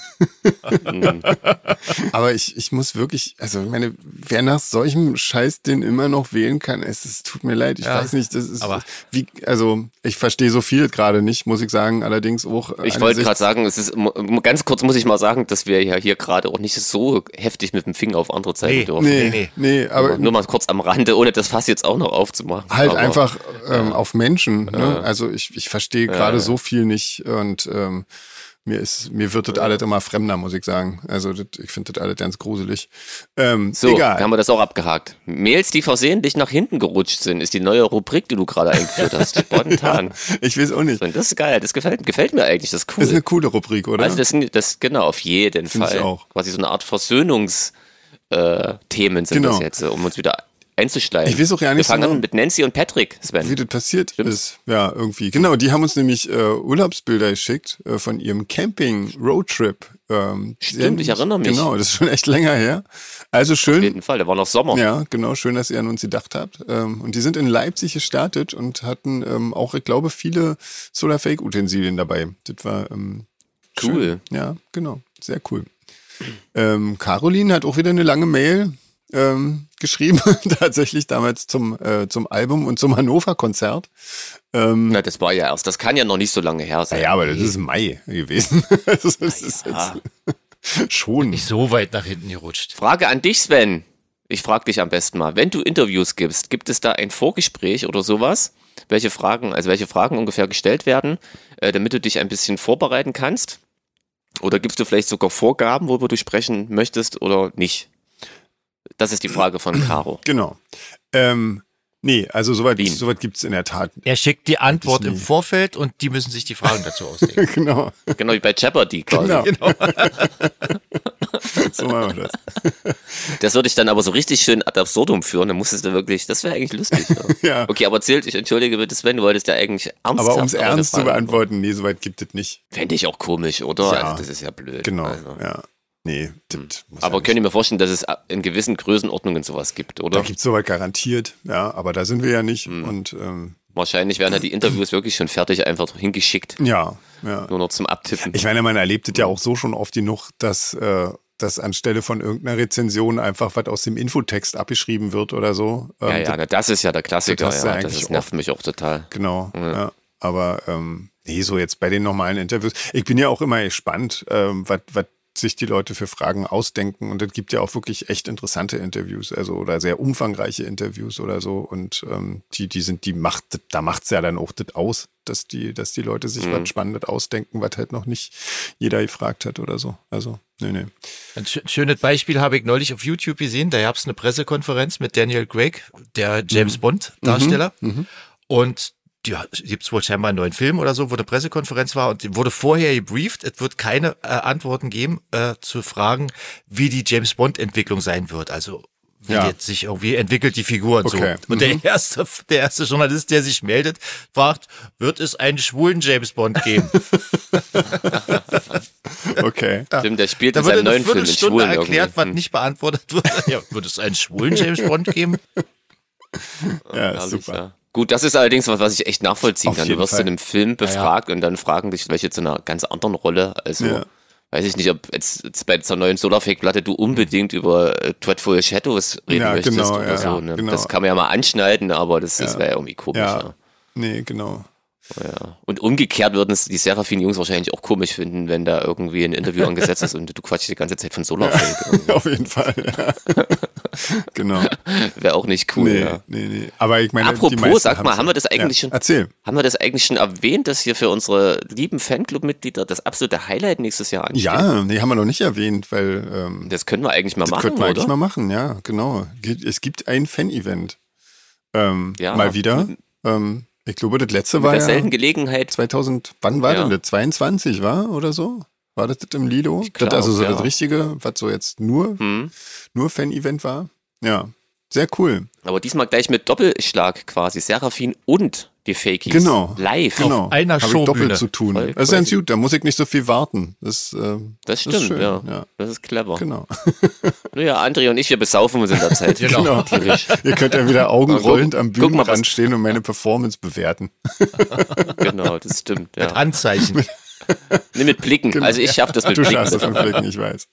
Aber ich, ich muss wirklich, also ich meine, wer nach solchem Scheiß den immer noch wählen kann, es, es tut mir leid, ich ja, weiß nicht, das ist aber wie, also ich verstehe so viel gerade nicht, muss ich sagen, allerdings auch. Ich wollte gerade sagen, es ist, ganz kurz muss ich mal sagen, dass wir ja hier gerade auch nicht so heftig mit dem Finger auf andere zeigen nee, dürfen. Nee, nee, nee, aber. Nur mal kurz am Rande, ohne das Fass jetzt auch noch aufzumachen. Halt aber, einfach ähm, ja. auf Menschen. Ne? Also ich, ich verstehe gerade ja. so viel nicht und ähm, mir ist mir wird das ja. alles immer fremder, muss ich sagen. Also das, ich finde das alles ganz gruselig. Ähm, so, egal. haben wir das auch abgehakt. Mails, die versehentlich nach hinten gerutscht sind, ist die neue Rubrik, die du gerade eingeführt hast. Spontan. Ja, ich weiß auch nicht. Das ist geil, das gefällt, gefällt mir eigentlich, das ist cool. Das ist eine coole Rubrik, oder? Also das, das genau, auf jeden Find Fall. Ich auch. Quasi so eine Art Versöhnungs äh, Themen sind genau. das jetzt, um uns wieder einzusteigen. Ich weiß auch gar nicht Wir fangen so an mit Nancy und Patrick, Sven. Wie das passiert Stimmt's? ist. Ja, irgendwie. Genau, die haben uns nämlich äh, Urlaubsbilder geschickt äh, von ihrem Camping-Roadtrip. Ähm, Stimmt, ich erinnere mich. Genau, das ist schon echt länger her. Also schön. Auf jeden Fall, da war noch Sommer. Ja, genau, schön, dass ihr an uns gedacht habt. Ähm, und die sind in Leipzig gestartet und hatten ähm, auch, ich glaube, viele Solar-Fake-Utensilien dabei. Das war ähm, cool. Schön. Ja, genau, sehr cool. Ähm, Caroline hat auch wieder eine lange Mail Ähm, geschrieben, tatsächlich damals zum, äh, zum Album und zum Hannover-Konzert. Ähm, Na, das war ja erst, das kann ja noch nicht so lange her sein. Ja, aber das ist Mai gewesen. Das ist ja. jetzt schon. Nicht so weit nach hinten gerutscht. Frage an dich, Sven. Ich frage dich am besten mal, wenn du Interviews gibst, gibt es da ein Vorgespräch oder sowas? Welche Fragen, also welche Fragen ungefähr gestellt werden, äh, damit du dich ein bisschen vorbereiten kannst? Oder gibst du vielleicht sogar Vorgaben, worüber du sprechen möchtest oder nicht? Das ist die Frage von Caro. Genau. Ähm, Nee, also soweit, Wien. soweit gibt es in der Tat. Er schickt die Antwort nie. im Vorfeld und die müssen sich die Fragen dazu ausdenken. Genau, Genau wie bei Jeopardy quasi. genau. Genau. So machen wir das. Das würde ich dann aber so richtig schön ad absurdum führen. Dann musstest du wirklich, das wäre eigentlich lustig. Ja. Ja. Okay, aber erzählt, ich entschuldige bitte Sven, du wolltest ja eigentlich ernsthaft. Aber um es eine ernst zu Frage beantworten, nee, soweit gibt es nicht. Fände ich auch komisch, oder? Ja. Also das ist ja blöd. Genau, Also. ja. Nee, das muss Aber ja könnt ihr mir vorstellen, dass es in gewissen Größenordnungen sowas gibt, Da oder? gibt es soweit garantiert, ja, aber da sind wir ja nicht. Hm. Und ähm, Wahrscheinlich werden ja die Interviews wirklich schon fertig einfach hingeschickt. ja, ja. Nur noch zum Abtippen. Ich meine, man erlebt es ja auch so schon oft genug, dass, äh, dass anstelle von irgendeiner Rezension einfach was aus dem Infotext abgeschrieben wird oder so. Ähm, ja, ja, na, das ist ja der Klassiker. das hast du Ja, eigentlich das ist, nervt mich auch total. Genau, Ja. ja. Aber ähm, nee, so jetzt bei den normalen Interviews. Ich bin ja auch immer gespannt, ähm, was was sich die Leute für Fragen ausdenken. Und es gibt ja auch wirklich echt interessante Interviews, also oder sehr umfangreiche Interviews oder so. Und ähm, die, die sind, die macht, da macht's ja dann auch das aus, dass die, dass die Leute sich Mhm. was Spannendes ausdenken, was halt noch nicht jeder gefragt hat oder so. Also, nee, nee. Ein schö- schönes Beispiel habe ich neulich auf YouTube gesehen. Da gab es eine Pressekonferenz mit Daniel Craig, der James Bond-Darsteller. Mhm. Und ja, gibt es wohl scheinbar einen neuen Film oder so, wo eine Pressekonferenz war und die wurde vorher gebrieft. Es wird keine äh, Antworten geben äh, zu Fragen, wie die James Bond-Entwicklung sein wird. Also wie Ja. jetzt sich irgendwie entwickelt die Figur und Okay. so. Und der erste, der erste Journalist, der sich meldet, fragt, wird es einen schwulen James Bond geben? Okay. Stimmt, der spielt Da in wird seinem eine neuen Film den Viertelstunde Schwulen erklärt, irgendwie. was Hm. nicht beantwortet wird. Ja, wird es einen schwulen James Bond geben? Ja, ist Herrlich, super. ja. Gut, das ist allerdings was, was ich echt nachvollziehen Auf kann. Du jeden wirst Fall. in einem Film befragt und dann fragen dich welche zu einer ganz anderen Rolle. Also Ja. weiß ich nicht, ob jetzt, jetzt bei dieser neuen Solarfake-Platte du unbedingt über äh, Dreadful Shadows reden Ja, möchtest genau, oder ja, so. Ne? genau. Das kann man ja mal anschneiden, aber das, das Ja. wäre ja irgendwie komisch. Ja. Ja. Nee, genau. Ja. Und umgekehrt würden es die Serafin-Jungs wahrscheinlich auch komisch finden, wenn da irgendwie ein Interview angesetzt ist und du quatschst die ganze Zeit von Solarfake. Auf jeden Fall. Ja. Genau. Wäre auch nicht cool. Nee, Ja. nee, nee. Aber ich meine, die Apropos, meisten sag mal, haben's- haben wir das eigentlich ja. schon- Erzähl. Haben wir das eigentlich schon erwähnt, dass hier für unsere lieben Fanclub-Mitglieder das absolute Highlight nächstes Jahr ansteht? Ja, nee, haben wir noch nicht erwähnt, weil ähm, Das können wir eigentlich mal das machen, könnten wir oder? eigentlich mal machen, ja, genau. Ge- Es gibt ein Fan-Event. Ähm, Ja. mal wieder. Ähm, ich glaube, das letzte Mit war der ja seltenen Gelegenheit. zweitausend, wann war Ja. denn das? zweiundzwanzig war oder so? War das das im Lido? glaub, das also so ja. das Richtige, was so jetzt nur, Hm. nur Fan-Event war? Ja, sehr cool. Aber diesmal gleich mit Doppelschlag quasi. Serafin und die Fakies. Genau. Live. Genau. einer Habe ich Showbühne. doppelt zu tun. Voll Das ist ganz crazy. gut, da muss ich nicht so viel warten. Das, äh, Das stimmt, ist schön, ja. ja. Das ist clever. Genau. Naja, André und ich, wir besaufen uns in der Zeit. Genau. Tierisch. Ihr könnt ja wieder augenrollend am Guck mal, was- Bühnenrand stehen und meine Performance bewerten. Genau, das stimmt. Ja. Anzeichen. Nee, mit Blicken. Also ich schaffe das mit Du Blicken. schaffst das von Flicken, ich weiß.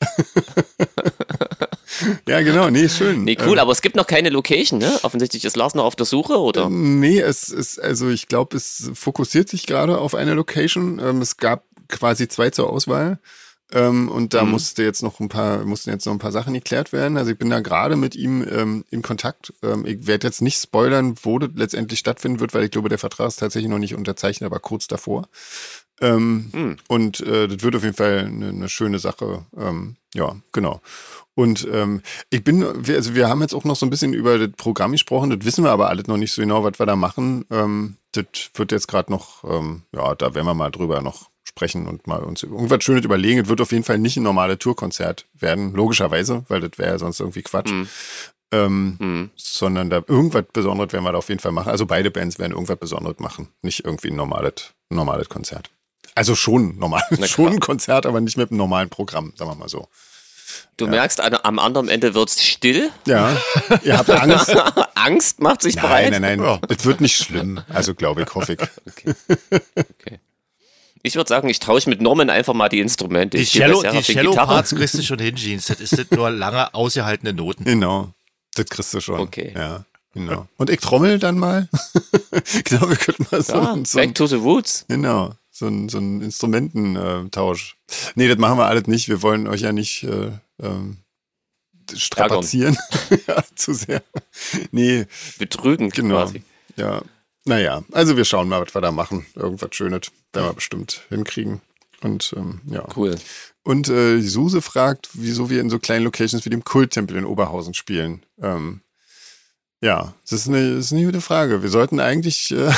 Ja, genau, nee, schön. Nee, cool, Ähm, aber es gibt noch keine Location, ne? Offensichtlich ist Lars noch auf der Suche, oder? Nee, es ist, also ich glaube, es fokussiert sich gerade auf eine Location. Ähm, es gab quasi zwei zur Auswahl. Ähm, und da Mhm. musste jetzt noch ein paar, mussten jetzt noch ein paar Sachen geklärt werden. Also ich bin da gerade mit ihm ähm, in Kontakt. Ähm, ich werde jetzt nicht spoilern, wo das letztendlich stattfinden wird, weil ich glaube, der Vertrag ist tatsächlich noch nicht unterzeichnet, aber kurz davor. Ähm, Mhm. Und äh, das wird auf jeden Fall eine, eine schöne Sache. Ähm, ja, genau. Und ähm, ich bin, wir, also wir haben jetzt auch noch so ein bisschen über das Programm gesprochen, das wissen wir aber alles noch nicht so genau, was wir da machen. Ähm, das wird jetzt gerade noch, ähm, ja, da werden wir mal drüber noch sprechen und mal uns irgendwas Schönes überlegen. Es wird auf jeden Fall nicht ein normales Tourkonzert werden, logischerweise, weil das wäre ja sonst irgendwie Quatsch. Mhm. Ähm, Mhm. sondern da irgendwas Besonderes werden wir da auf jeden Fall machen. Also beide Bands werden irgendwas Besonderes machen, nicht irgendwie ein normales, ein normales Konzert. Also schon normal, Na schon klar. ein Konzert, aber nicht mit einem normalen Programm, sagen wir mal so. Du merkst, an, am anderen Ende wird's still. Ja, ihr habt Angst? Angst macht sich breit. Nein, nein, nein, das wird nicht schlimm. Also glaube ich, hoffe ich. Okay. Ich würde sagen, ich tausche mit Norman einfach mal die Instrumente. Die Ich gebe Cello- der die Serafin Gitarre. Cello-Parts kriegst du schon hin, Jeans. Das ist nicht nur lange ausgehaltene Noten. Genau, das kriegst du schon. Okay. Ja, genau. Und ich trommel dann mal. Genau, wir könnten mal so, Ja, ein- so back ein, to the roots. genau, so ein, so ein Instrumententausch. Nee, das machen wir alles nicht. Wir wollen euch ja nicht äh, ähm, strapazieren. Ja, zu sehr. Nee, Betrügen genau. quasi. Ja, naja, also wir schauen mal, was wir da machen. Irgendwas Schönes werden wir bestimmt hinkriegen. Und ähm, ja. Cool. Und äh, Suse fragt, wieso wir in so kleinen Locations wie dem Kulttempel in Oberhausen spielen. Ähm, Ja, das ist eine, das ist eine gute Frage. Wir sollten eigentlich äh,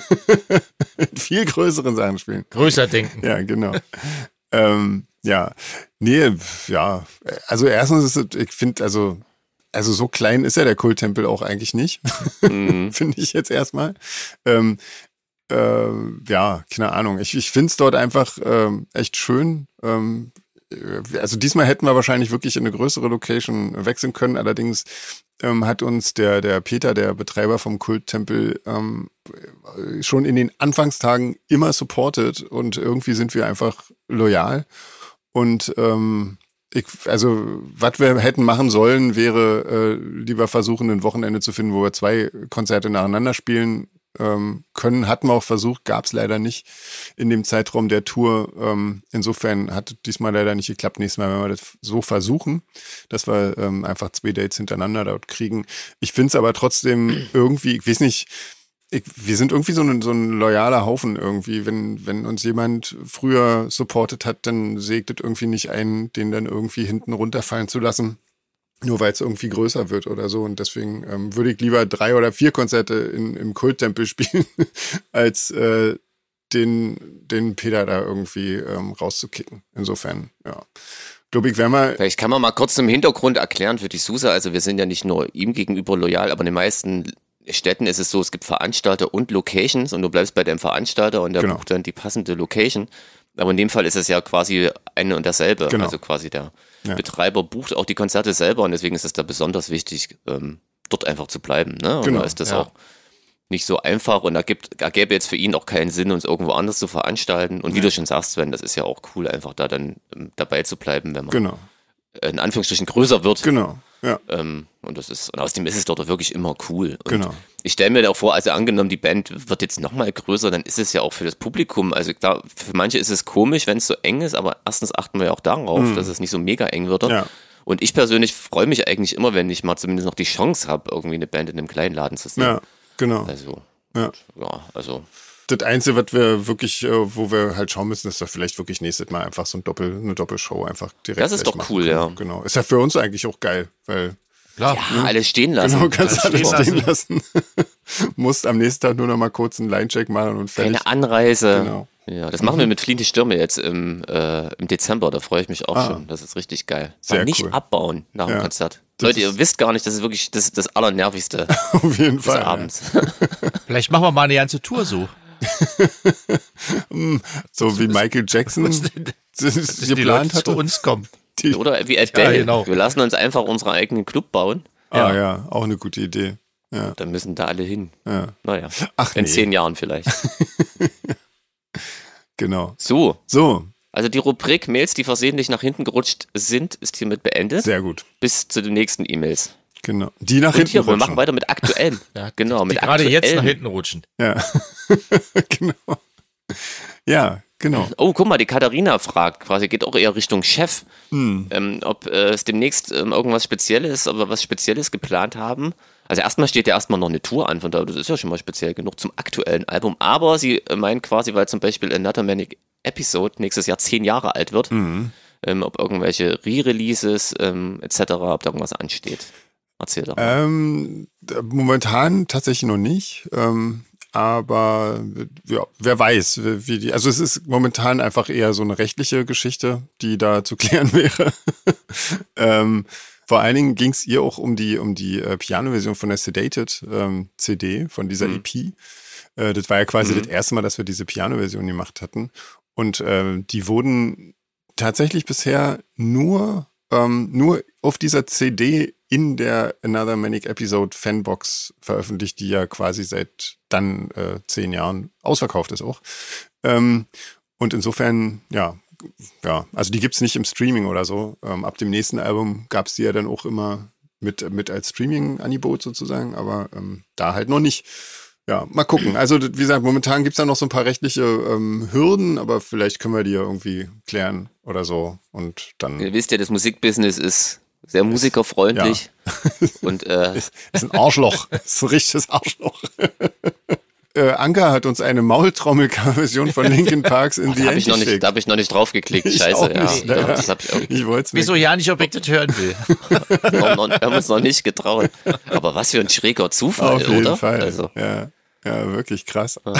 in viel größeren Sachen spielen. Größer denken. Ja, genau. ähm, ja, nee, ja. Also erstens ist es, ich finde, also, also so klein ist ja der Kulttempel auch eigentlich nicht. Mhm. Finde ich jetzt erstmal. Ähm, äh, ja, keine Ahnung. Ich, ich finde es dort einfach ähm, echt schön. Ähm, also diesmal hätten wir wahrscheinlich wirklich in eine größere Location wechseln können. Allerdings ähm, hat uns der, der Peter, der Betreiber vom Kulttempel, ähm, schon in den Anfangstagen immer supportet und irgendwie sind wir einfach loyal. Und ähm, ich, also was wir hätten machen sollen, wäre äh, lieber versuchen, ein Wochenende zu finden, wo wir zwei Konzerte nacheinander spielen ähm, können. Hatten wir auch versucht, gab es leider nicht in dem Zeitraum der Tour. Ähm, insofern hat es diesmal leider nicht geklappt. Nächstes Mal, wenn wir das so versuchen, dass wir ähm, einfach zwei Dates hintereinander dort kriegen. Ich finde es aber trotzdem irgendwie, ich weiß nicht, Ich, wir sind irgendwie so ein, so ein loyaler Haufen irgendwie. Wenn, wenn uns jemand früher supportet hat, dann sägt es irgendwie nicht ein, den dann irgendwie hinten runterfallen zu lassen, nur weil es irgendwie größer wird oder so. Und deswegen ähm, würde ich lieber drei oder vier Konzerte in, im Kulttempel spielen, als äh, den, den Peter da irgendwie ähm, rauszukicken. Insofern, ja. Glaube ich, wenn wir. Vielleicht kann man mal kurz im Hintergrund erklären für die Susa. Also wir sind ja nicht nur ihm gegenüber loyal, aber in den meisten Städten ist es so, es gibt Veranstalter und Locations und du bleibst bei deinem Veranstalter und der genau. bucht dann die passende Location. Aber in dem Fall ist es ja quasi eine und dasselbe. Genau. Also quasi der ja. Betreiber bucht auch die Konzerte selber und deswegen ist es da besonders wichtig, ähm, dort einfach zu bleiben. Ne? Und genau. da ist das ja. auch nicht so einfach und da gibt, da gäbe jetzt für ihn auch keinen Sinn, uns irgendwo anders zu veranstalten. Und wie ja. du schon sagst, Sven, das ist ja auch cool, einfach da dann ähm, dabei zu bleiben, wenn man genau. in Anführungsstrichen größer wird. Genau. Ja. Ähm, und das ist, und außerdem ist es dort wirklich immer cool. Und genau. ich stelle mir da auch vor, also angenommen, die Band wird jetzt nochmal größer, dann ist es ja auch für das Publikum, also klar, für manche ist es komisch, wenn es so eng ist, aber erstens achten wir ja auch darauf, mhm. dass es nicht so mega eng wird. Ja. Und ich persönlich freue mich eigentlich immer, wenn ich mal zumindest noch die Chance habe, irgendwie eine Band in einem kleinen Laden zu sehen. Ja, genau. Also, ja, ja also. Das Einzige, was wir wirklich, wo wir halt schauen müssen, ist doch vielleicht wirklich nächstes Mal einfach so ein Doppel, eine Doppelshow einfach direkt. Das ist doch cool, können. ja. Genau. Ist ja für uns eigentlich auch geil, weil. Klar, ja, ne? alles stehen lassen. Genau, kannst alles stehen, stehen lassen. Musst am nächsten Tag nur noch mal kurz einen Line-Check machen und fertig. Keine Anreise. Genau. Ja, das machen wir mit Fliehende Stürme jetzt im, äh, im Dezember, da freue ich mich auch ah. schon. Das ist richtig geil. Sehr Mal nicht cool. abbauen nach ja. dem Konzert. Leute, ihr wisst gar nicht, das ist wirklich das, das Allernervigste Auf jeden des Fall, Abends. Ja. Vielleicht machen wir mal eine ganze Tour so. So wie Michael Jackson die Leute hatte. Zu uns kommen. Die, Oder wie Adele. Ja, genau. Wir lassen uns einfach unseren eigenen Club bauen. Ah ja, ja, auch eine gute Idee. Ja. Dann müssen da alle hin. Ja. Naja, Ach, in nee. zehn Jahren vielleicht. Genau. So. So. Also die Rubrik Mails, die versehentlich nach hinten gerutscht sind, ist hiermit beendet. Sehr gut. Bis zu den nächsten E-Mails. Genau. Die nach Und hinten hier, rutschen. Wir machen weiter mit aktuellen. Ja, genau, die mit gerade aktuellen. jetzt nach hinten rutschen. Ja. Genau. Ja, genau. Oh, guck mal, die Katharina fragt quasi, geht auch eher Richtung Chef, hm. ähm, ob äh, es demnächst ähm, irgendwas Spezielles, ob wir was Spezielles geplant haben. Also erstmal steht ja erstmal noch eine Tour an, von daher, das ist ja schon mal speziell genug zum aktuellen Album. Aber sie äh, meint quasi, weil zum Beispiel Another Manic Episode nächstes Jahr zehn Jahre alt wird, Mhm. ähm, ob irgendwelche Re-Releases ähm, et cetera, ob da irgendwas ansteht. Erzähl doch mal. Ähm, momentan tatsächlich noch nicht. Ähm, aber ja, wer weiß, wie die. Also es ist momentan einfach eher so eine rechtliche Geschichte, die da zu klären wäre. ähm, vor allen Dingen ging es ihr auch um die um die äh, Piano-Version von der Sedated ähm, C D, von dieser Mhm. E P. Äh, das war ja quasi Mhm. das erste Mal, dass wir diese Piano-Version gemacht hatten. Und äh, die wurden tatsächlich bisher nur, ähm, nur auf dieser C D in der Another Manic Episode Fanbox veröffentlicht, die ja quasi seit dann äh, zehn Jahren ausverkauft ist auch. Ähm, und insofern, ja, ja, also die gibt's nicht im Streaming oder so. Ähm, ab dem nächsten Album gab's die ja dann auch immer mit, mit als Streaming-Angebot sozusagen, aber ähm, da halt noch nicht. Ja, mal gucken. Also wie gesagt, momentan gibt's da noch so ein paar rechtliche ähm, Hürden, aber vielleicht können wir die ja irgendwie klären oder so und dann... Ihr wisst ja, das Musikbusiness ist sehr musikerfreundlich. Und äh, ist, ist ein Arschloch. Ist ein richtiges Arschloch. äh, Anka hat uns eine Maultrommel-Version von Linkin Parks in Oh, die da habe Hand ich, noch nicht- geschickt. da hab ich noch nicht draufgeklickt. Ich Scheiße, auch ja. nicht, Ja, ja. das hab ich irgendwie Ich wollte es Wieso ja nicht, ob ich das hören will? noch, noch, wir haben uns noch nicht getraut. Aber was für ein schräger Zufall, Auf jeden oder? Fall. Also, Ja, ja, wirklich krass. Ah.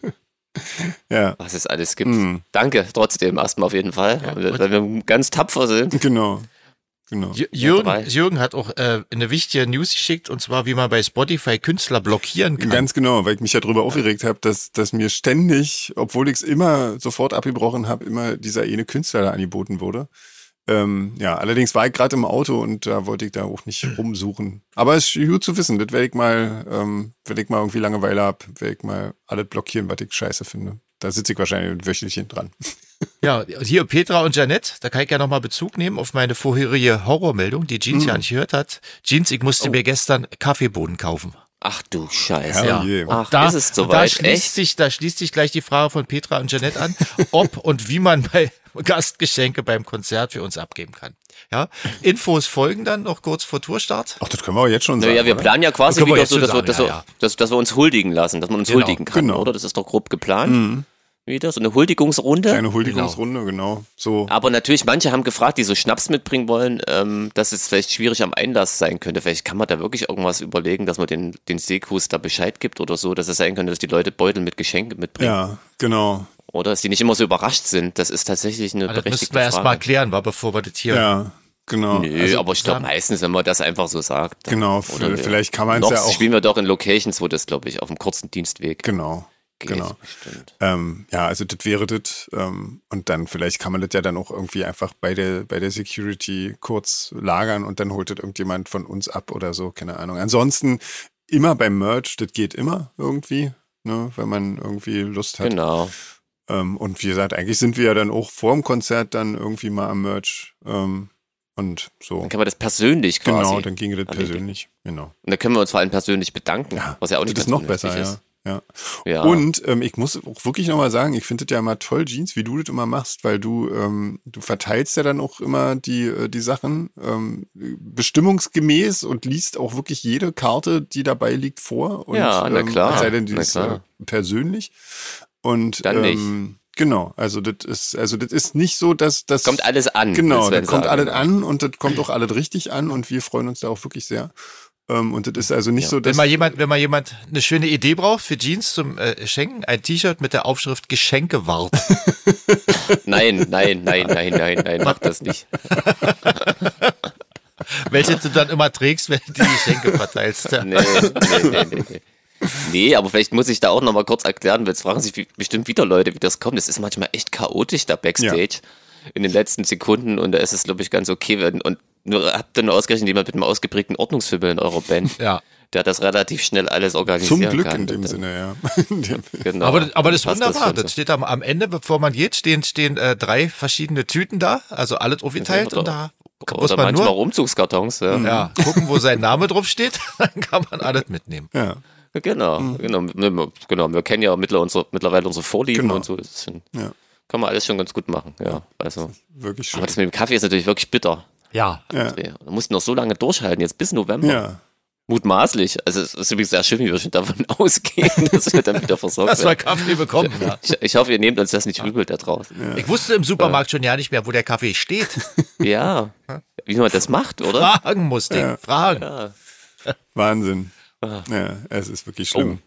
Ja, was es alles gibt. Hm. Danke trotzdem erstmal auf jeden Fall, weil wir ganz tapfer sind. genau. Genau. J- Jürgen, drei. Jürgen hat auch äh, eine wichtige News geschickt, und zwar, wie man bei Spotify Künstler blockieren kann. Ganz genau, weil ich mich ja darüber aufgeregt habe, dass, dass mir ständig, obwohl ich es immer sofort abgebrochen habe, immer dieser eine Künstler da angeboten wurde. Ähm, ja, allerdings war ich gerade im Auto und da wollte ich da auch nicht rumsuchen. Aber es ist gut zu wissen, das werde ich mal, ähm, wenn ich mal irgendwie Langeweile habe, werde ich mal alles blockieren, was ich scheiße finde. Da sitze ich wahrscheinlich wöchentlich dran. Ja, hier Petra und Janette, da kann ich ja nochmal Bezug nehmen auf meine vorherige Horrormeldung, die Jeans ja nicht gehört hat. Jeans, ich musste mir gestern Kaffeebohnen kaufen. Ach du Scheiße. Ja, je. Ach, Da, ist es und da soweit? schließt Echt? sich, da schließt sich gleich die Frage von Petra und Janette an, ob und wie man bei Gastgeschenke beim Konzert für uns abgeben kann. Ja, Infos folgen dann noch kurz vor Tourstart. Ach, das können wir auch jetzt schon sagen. Naja, wir oder? planen ja quasi Können wir wieder jetzt so, schon dass wir, sagen, dass, ja, wir, ja. dass, dass wir uns huldigen lassen, dass man uns Genau, huldigen kann, genau. oder? Das ist doch grob geplant. Wieder so eine Huldigungsrunde. Kleine Huldigungsrunde, genau. So. Aber natürlich, manche haben gefragt, die so Schnaps mitbringen wollen, ähm, dass es vielleicht schwierig am Einlass sein könnte. Vielleicht kann man da wirklich irgendwas überlegen, dass man den, den Seekus da Bescheid gibt oder so, dass es sein könnte, dass die Leute Beutel mit Geschenke mitbringen. Ja, genau. Oder dass die nicht immer so überrascht sind. Das ist tatsächlich eine Das müssten berechtigte wir erst mal Frage. klären, war, bevor wir das hier. Ja, genau. Nö, Also, aber ich glaube sagen- meistens, wenn man das einfach so sagt. dann- Genau, oder wir- vielleicht kann man es noch ja auch. spielen wir doch in Locations, wo das, glaube ich, auf einem kurzen Dienstweg Genau. geht. Genau. Bestimmt. Ähm, ja, also das wäre das. Ähm, und dann vielleicht kann man das ja dann auch irgendwie einfach bei der, bei der Security kurz lagern und dann holt das irgendjemand von uns ab oder so, keine Ahnung. Ansonsten immer beim Merch, das geht immer irgendwie, ne, wenn man irgendwie Lust hat. Genau. Ähm, und wie gesagt, eigentlich sind wir ja dann auch vor dem Konzert dann irgendwie mal am Merch. Ähm, und so. Dann kann man das persönlich quasi. Genau, dann ginge das erledigen. persönlich. Genau. Und da können wir uns vor allem persönlich bedanken, was ja auch nicht das ist ganz noch besser, unnötig ja. ist. Ja. Ja. Und ähm, ich muss auch wirklich nochmal sagen, ich finde das ja immer toll, Jeans, wie du das immer machst, weil du, ähm, du verteilst ja dann auch immer die, äh, die Sachen ähm, bestimmungsgemäß und liest auch wirklich jede Karte, die dabei liegt, vor. Und, Ja, na klar, Ähm, sei denn, die na ist klar. äh, persönlich. Und Dann nicht. ähm, genau, also das ist, also das ist nicht so, dass das Kommt alles an. Genau, das das werden kommt sagen, alles genau. an und das kommt auch alles richtig an und wir freuen uns da auch wirklich sehr. Ähm, und das ist also nicht so, dass Wenn mal jemand, wenn mal jemand eine schöne Idee braucht für Jeans zum äh, Schenken, ein T-Shirt mit der Aufschrift Geschenkewart. Nein, nein, nein, nein, nein, nein, mach das nicht. Welche du dann immer trägst, wenn du die Geschenke verteilst. Ja. Nee, nee, nee, nee, nee. Nee, aber vielleicht muss ich da auch nochmal kurz erklären, weil jetzt fragen sich wie- bestimmt wieder Leute, wie das kommt. Es ist manchmal echt chaotisch da Backstage in den letzten Sekunden und da ist es, glaube ich, ganz okay. Wenn, und nur habt ihr nur ausgerechnet jemand mit einem ausgeprägten Ordnungsfimmel in eurer Band, Ja. der das relativ schnell alles organisieren zum Glück kann. in dem Und, Sinne, ja. Genau. Aber, aber das ist Passt wunderbar. schon Das, so. steht am, am Ende, bevor man geht, stehen, stehen äh, drei verschiedene Tüten da, also alles aufgeteilt Oder- und da muss Oder man manchmal nur auch Umzugskartons. Ja. ja, gucken, wo sein Name drauf steht, dann kann man alles mitnehmen. ja. Genau, genau, wir- genau. Wir kennen ja mittler unsere, mittlerweile unsere Vorlieben Genau. und so. Das ist, Ja. kann man alles schon ganz gut machen. Ja, also. Wirklich schön. Aber das mit dem Kaffee ist natürlich wirklich bitter. Ja. Ja. Wir mussten noch so lange durchhalten, jetzt bis November. Ja. Mutmaßlich. Also es ist übrigens sehr schön, wie wir schon davon ausgehen, dass wir dann wieder versorgt Dass wir werden. Kaffee bekommen. Ja. Ich, ich hoffe, ihr nehmt uns das nicht übel da draußen. Ich wusste im Supermarkt schon ja nicht mehr, wo der Kaffee steht. Ja, wie man das macht, oder? Fragen musste ich. Fragen. Ja. Wahnsinn. Ah. Ja, es ist wirklich schlimm.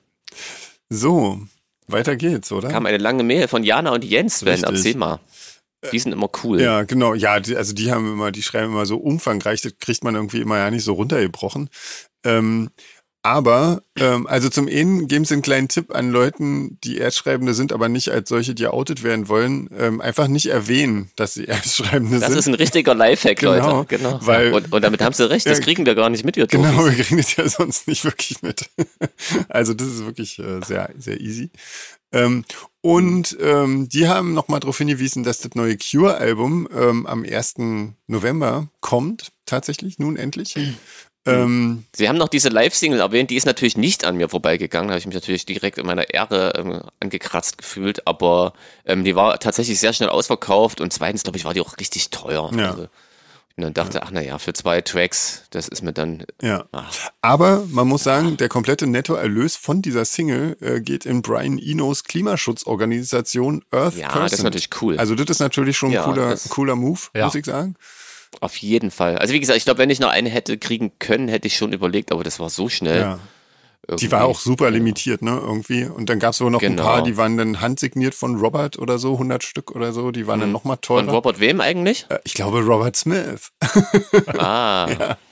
So, weiter geht's, oder? Kam eine lange Mail von Jana und Jens, Sven, Richtig. erzähl mal. Die sind immer cool. Ja, genau. Ja, die, also die haben immer, die schreiben immer so umfangreich, das kriegt man irgendwie immer ja nicht so runtergebrochen. Ähm, aber, ähm, also zum einen geben sie einen kleinen Tipp an Leuten, die Erstschreibende sind, aber nicht als solche, die outet werden wollen, ähm, einfach nicht erwähnen, dass sie Erstschreibende Das sind. ist ein richtiger Lifehack, Genau, Leute. Genau. weil- und, und damit haben sie recht, das Ja, kriegen wir gar nicht mit, wir Genau, Profis. wir kriegen das ja sonst nicht wirklich mit. Also das ist wirklich äh, sehr, sehr easy. Ähm, und ähm, die haben nochmal darauf hingewiesen, dass das neue Cure-Album ähm, am ersten November kommt, tatsächlich, nun endlich. Ähm, Sie haben noch diese Live-Single erwähnt, die ist natürlich nicht an mir vorbeigegangen, da habe ich mich natürlich direkt in meiner Ehre ähm, angekratzt gefühlt, aber ähm, die war tatsächlich sehr schnell ausverkauft und zweitens, glaube ich, war die auch richtig teuer. Ja. Also, ich Und dann dachte, ja. ach naja, für zwei Tracks, das ist mir dann... Ja, ach. aber man muss sagen, der komplette Nettoerlös von dieser Single äh, geht in Brian Enos Klimaschutzorganisation Earth Ja, Person. das ist natürlich cool. Also das ist natürlich schon ein Ja, cooler, das- cooler Move, Ja. muss ich sagen. Auf jeden Fall. Also wie gesagt, ich glaube, wenn ich noch eine hätte kriegen können, hätte ich schon überlegt, aber das war so schnell. Ja. irgendwie. Die war auch super limitiert, ne, irgendwie. Und dann gab es wohl noch Genau. ein paar, die waren dann handsigniert von Robert oder so, hundert Stück oder so, die waren dann nochmal teurer. Von Robert wem eigentlich? Äh, Ich glaube Robert Smith. Ah,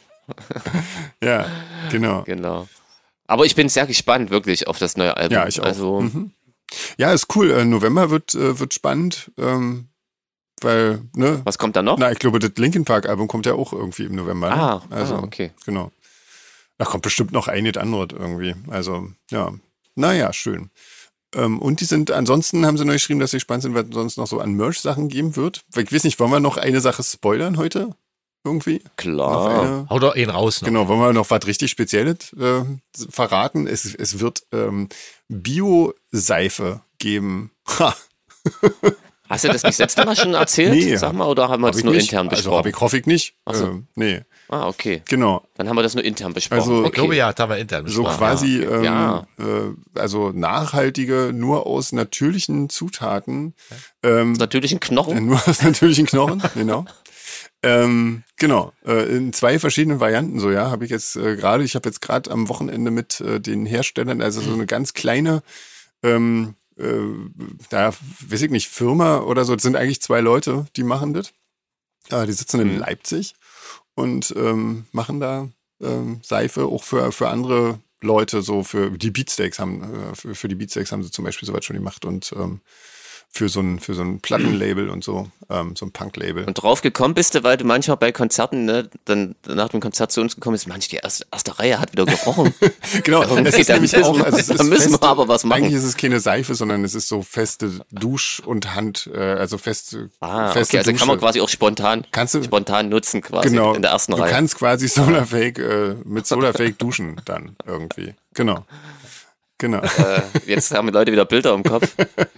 Ja, genau. genau. Aber ich bin sehr gespannt, wirklich, auf das neue Album. Ja, ich auch. Also, Mhm. Ja, ist cool. Äh, November wird, äh, wird spannend, ähm, weil, ne, was kommt da noch? na, ich glaube, das Linkin Park Album kommt ja auch irgendwie im November. Ne? ah, also, ah, okay. genau. Da kommt bestimmt noch einiges anderes irgendwie. Also, ja. Naja, schön. Ähm, und die sind, ansonsten haben sie neu geschrieben, dass sie gespannt sind, was sonst noch so an Merch-Sachen geben wird. Ich weiß nicht, wollen wir noch eine Sache spoilern heute? Irgendwie? Noch Klar. eine? Hau doch ihn raus noch. Genau, wollen wir noch was richtig Spezielles äh, verraten? Es, es wird ähm, Bio-Seife geben. Ha, Hast du das nicht letzte Mal schon erzählt? Nee, Sag mal, oder haben wir hab das ich nur nicht. intern Also besprochen? hab ich, hoffe ich nicht. Ach so. Ähm, nee, ah, okay. genau. Dann haben wir das nur intern besprochen. Also- Ich okay. glaube, ja, da haben wir intern So besprochen. quasi, ähm, Ja. äh, also nachhaltige, nur aus natürlichen Zutaten. Ähm, Natürlich ein äh, Knochen. nur aus natürlichen Knochen, genau. Ähm, genau, äh, in zwei verschiedenen Varianten so, ja, habe ich jetzt äh, gerade, ich habe jetzt gerade am Wochenende mit äh, den Herstellern, also so eine ganz kleine, ähm, äh, da weiß ich nicht, Firma oder so, das sind eigentlich zwei Leute, die machen das. Äh, die sitzen in Mhm. Leipzig und ähm, machen da ähm, Seife auch für, für andere Leute, so für die Beatsteaks haben, äh, für, für die Beatsteaks haben sie zum Beispiel sowas schon gemacht und ähm, für so ein, für so ein Plattenlabel und so, ähm, so ein Punk-Label. Und drauf gekommen bist du, weil du manchmal bei Konzerten, ne, dann nach dem Konzert zu uns gekommen bist, manch die erste, erste Reihe hat wieder gebrochen. Genau, Okay, es ist dann nämlich müssen auch, wir- also es dann ist müssen wir feste, aber was machen. Eigentlich ist es keine Seife, sondern es ist so feste Dusch- und Hand, äh, also feste, Ah, feste okay, also Dusche. kann man quasi auch spontan, Kannst du- spontan nutzen quasi Genau, in der ersten du Reihe. kannst quasi Solarfake, äh, mit Solarfake duschen dann irgendwie. Genau. Genau, Äh, jetzt haben die Leute wieder Bilder im Kopf.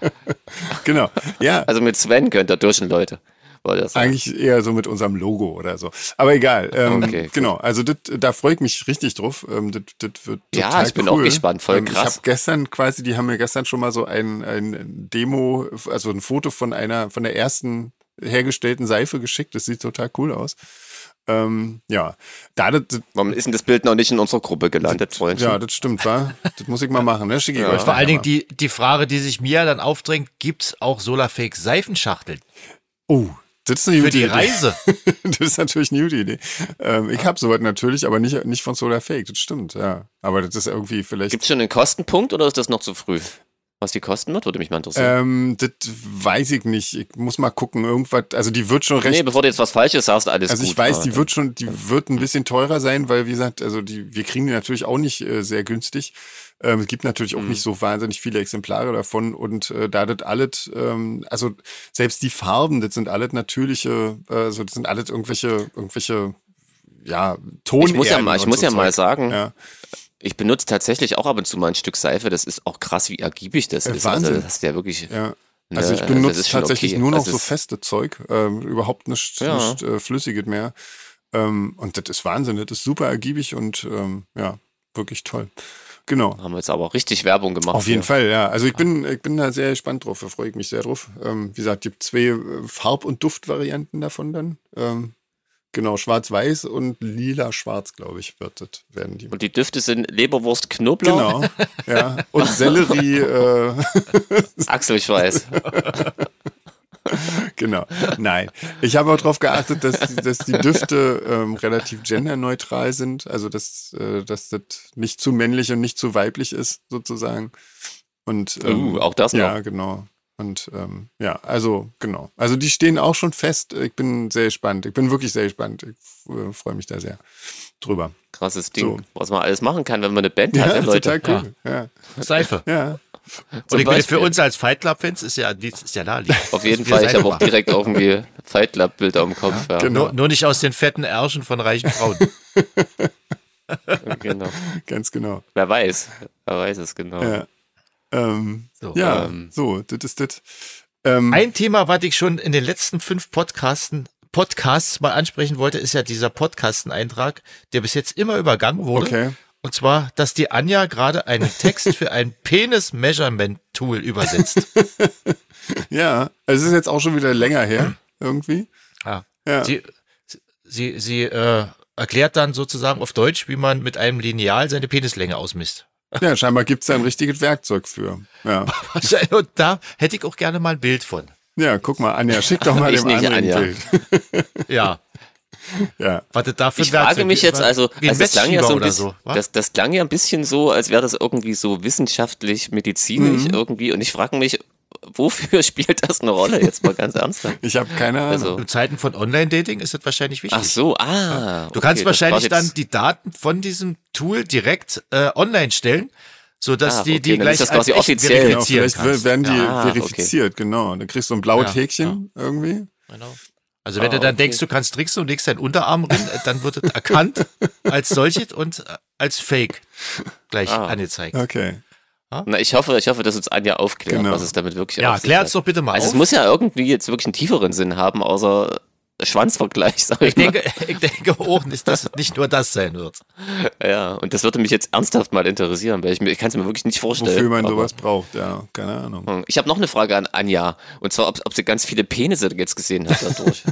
genau. Ja, Also mit Sven könnt ihr duschen, Leute. War das eigentlich eher so mit unserem Logo oder so. Aber egal. Ähm, Okay, gut. genau, also das, da freue ich mich richtig drauf. Ähm, das, das wird Ja, total ich bin cool. auch gespannt, voll ähm, Ich krass. habe gestern quasi, die haben mir gestern schon mal so ein, ein Demo, also ein Foto von einer, von der ersten hergestellten Seife geschickt. Das sieht total cool aus. Ähm, ja, da das, das, Warum ist denn das Bild noch nicht in unserer Gruppe gelandet, Freundchen? ja, das stimmt, wa? Das muss ich mal machen, ne? Schicke ich Ja. euch Vor allen nachher Dingen die, die Frage, die sich mir dann aufdrängt, gibt es auch Solarfake Seifenschachteln mal. Oh, das ist eine für gute die Idee. Reise? Das ist natürlich eine gute Idee. Ähm, ich habe sowas natürlich, aber nicht, nicht von Solarfake, das stimmt, ja. Aber das ist irgendwie vielleicht. Gibt es schon einen Kostenpunkt oder ist das noch zu früh? Was die kosten wird, würde mich mal interessieren. Ähm, das weiß ich nicht. Ich muss mal gucken. Irgendwas, also die wird schon recht. nee, bevor du jetzt was Falsches sagst, alles also gut. ich weiß, ja. die wird schon, die wird ein bisschen teurer sein, weil wie gesagt, also die, wir kriegen die natürlich auch nicht äh, sehr günstig. Ähm, es gibt natürlich auch Mhm. nicht so wahnsinnig viele Exemplare davon und äh, da das alles, ähm, also selbst die Farben, das sind alles natürliche, äh, also das sind alles irgendwelche, irgendwelche, ja, Ton. Ich muss ja mal, ich muss ja mal sagen, Ja. ich benutze tatsächlich auch ab und zu mal ein Stück Seife. Das ist auch krass, wie ergiebig das Äh, ist. Wahnsinn. Also das ist ja wirklich. Ja. ne, Also ich das benutze ist schon tatsächlich okay. nur noch Also so es- feste Zeug, ähm, überhaupt nicht, Ja. nicht äh, Flüssiges mehr. Ähm, und das ist Wahnsinn, das ist super ergiebig und ähm, ja, wirklich toll. Genau. Haben wir jetzt aber auch richtig Werbung gemacht. Auf jeden hier. Fall, ja. Also ich bin, ich bin da sehr gespannt drauf, da freue ich mich sehr drauf. Ähm, wie gesagt, gibt zwei äh, Farb- und Duftvarianten davon dann. Ähm, genau, schwarz-weiß und lila-schwarz, glaube ich, wird das, werden die. Und die Düfte sind Leberwurst, Knoblauch, Genau, ja. Und Sellerie, äh, Achselschweiß. genau. Nein. Ich habe auch darauf geachtet, dass, dass die Düfte ähm, relativ genderneutral sind. Also, dass, äh, dass das nicht zu männlich und nicht zu weiblich ist, sozusagen. Und, ähm, Uh, auch das noch. Ja, genau. Und ähm, ja, also, genau. Also, die stehen auch schon fest. Ich bin sehr gespannt. Ich bin wirklich sehr gespannt. Ich äh, freue mich da sehr drüber. Krasses Ding, So. was man alles machen kann, wenn man eine Band hat, Ja, ja, Leute. total cool. Ja. Seife. Ja. Und ich meine, Beispiel. für uns als Fight Club-Fans ist ja, das ist ja naheliegend. Auf jeden Wir Fall, ich Seife habe auch machen. direkt irgendwie Fight Club Bilder im Kopf. Ja, genau. Nur, nur nicht aus den fetten Ärschen von reichen Frauen. genau. Ganz genau. Wer weiß, wer weiß es genau. Ja. Ähm, So, ja, ähm. so, das ist das. Ähm, Ein Thema, was ich schon in den letzten fünf Podcasten Podcasts mal ansprechen wollte, ist ja dieser Podcasten-Eintrag, der bis jetzt immer übergangen wurde. Okay. Und zwar, dass die Anja gerade einen Text für ein Penis-Measurement-Tool übersetzt. Ja, also es ist jetzt auch schon wieder länger her, irgendwie. Ja. Ja. Sie, sie, sie äh, erklärt dann sozusagen auf Deutsch, wie man mit einem Lineal seine Penislänge ausmisst. Ja, scheinbar gibt es da ein richtiges Werkzeug für. Ja. Und da hätte ich auch gerne mal ein Bild von. Ja, guck mal, Anja, schick doch mal Ich dem nicht, anderen Anja. ein Bild. Ja. Ja. Warte, dafür Ich frage mich jetzt also, wie ein also das klang ja so ein Messschieber bisschen, oder so, wa? das, das klang ja ein bisschen so, als wäre das irgendwie so wissenschaftlich, medizinisch Mhm. irgendwie. Und ich frage mich, wofür spielt das eine Rolle jetzt mal ganz ernsthaft? Ich habe keine Ahnung. Also, In Zeiten von Online-Dating ist das wahrscheinlich wichtig. ach so, ah. Du kannst okay, wahrscheinlich das war dann jetzt- die Daten von diesem Tool direkt äh, online stellen, sodass Ah, die okay, die dann gleich ist das quasi als echt offiziell. Genau, verifizieren vielleicht kannst. werden die Ah, okay. verifiziert, genau. Dann kriegst du ein blaues Ja, Häkchen irgendwie. Genau. Also wenn Ah, du dann okay. denkst, du kannst tricksen und legst deinen Unterarm rein, äh, dann wird es erkannt als solches und äh, als Fake gleich Ah. angezeigt. Okay. Na, ich hoffe, ich hoffe, dass uns Anja aufklärt, Genau. was es damit wirklich Ja, auf sich klär's hat. doch bitte mal Also auf. es muss ja irgendwie jetzt wirklich einen tieferen Sinn haben, außer Schwanzvergleich, sag ich, Ich denke, ich denke auch nicht, dass es nicht nur das sein wird. mal. Ja, und das würde mich jetzt ernsthaft mal interessieren, weil ich, mir- ich kann es mir wirklich nicht vorstellen. Wofür man aber- sowas braucht, ja, keine Ahnung. Ich habe noch eine Frage an Anja. Und zwar, ob, ob sie ganz viele Penisse jetzt gesehen hat dadurch.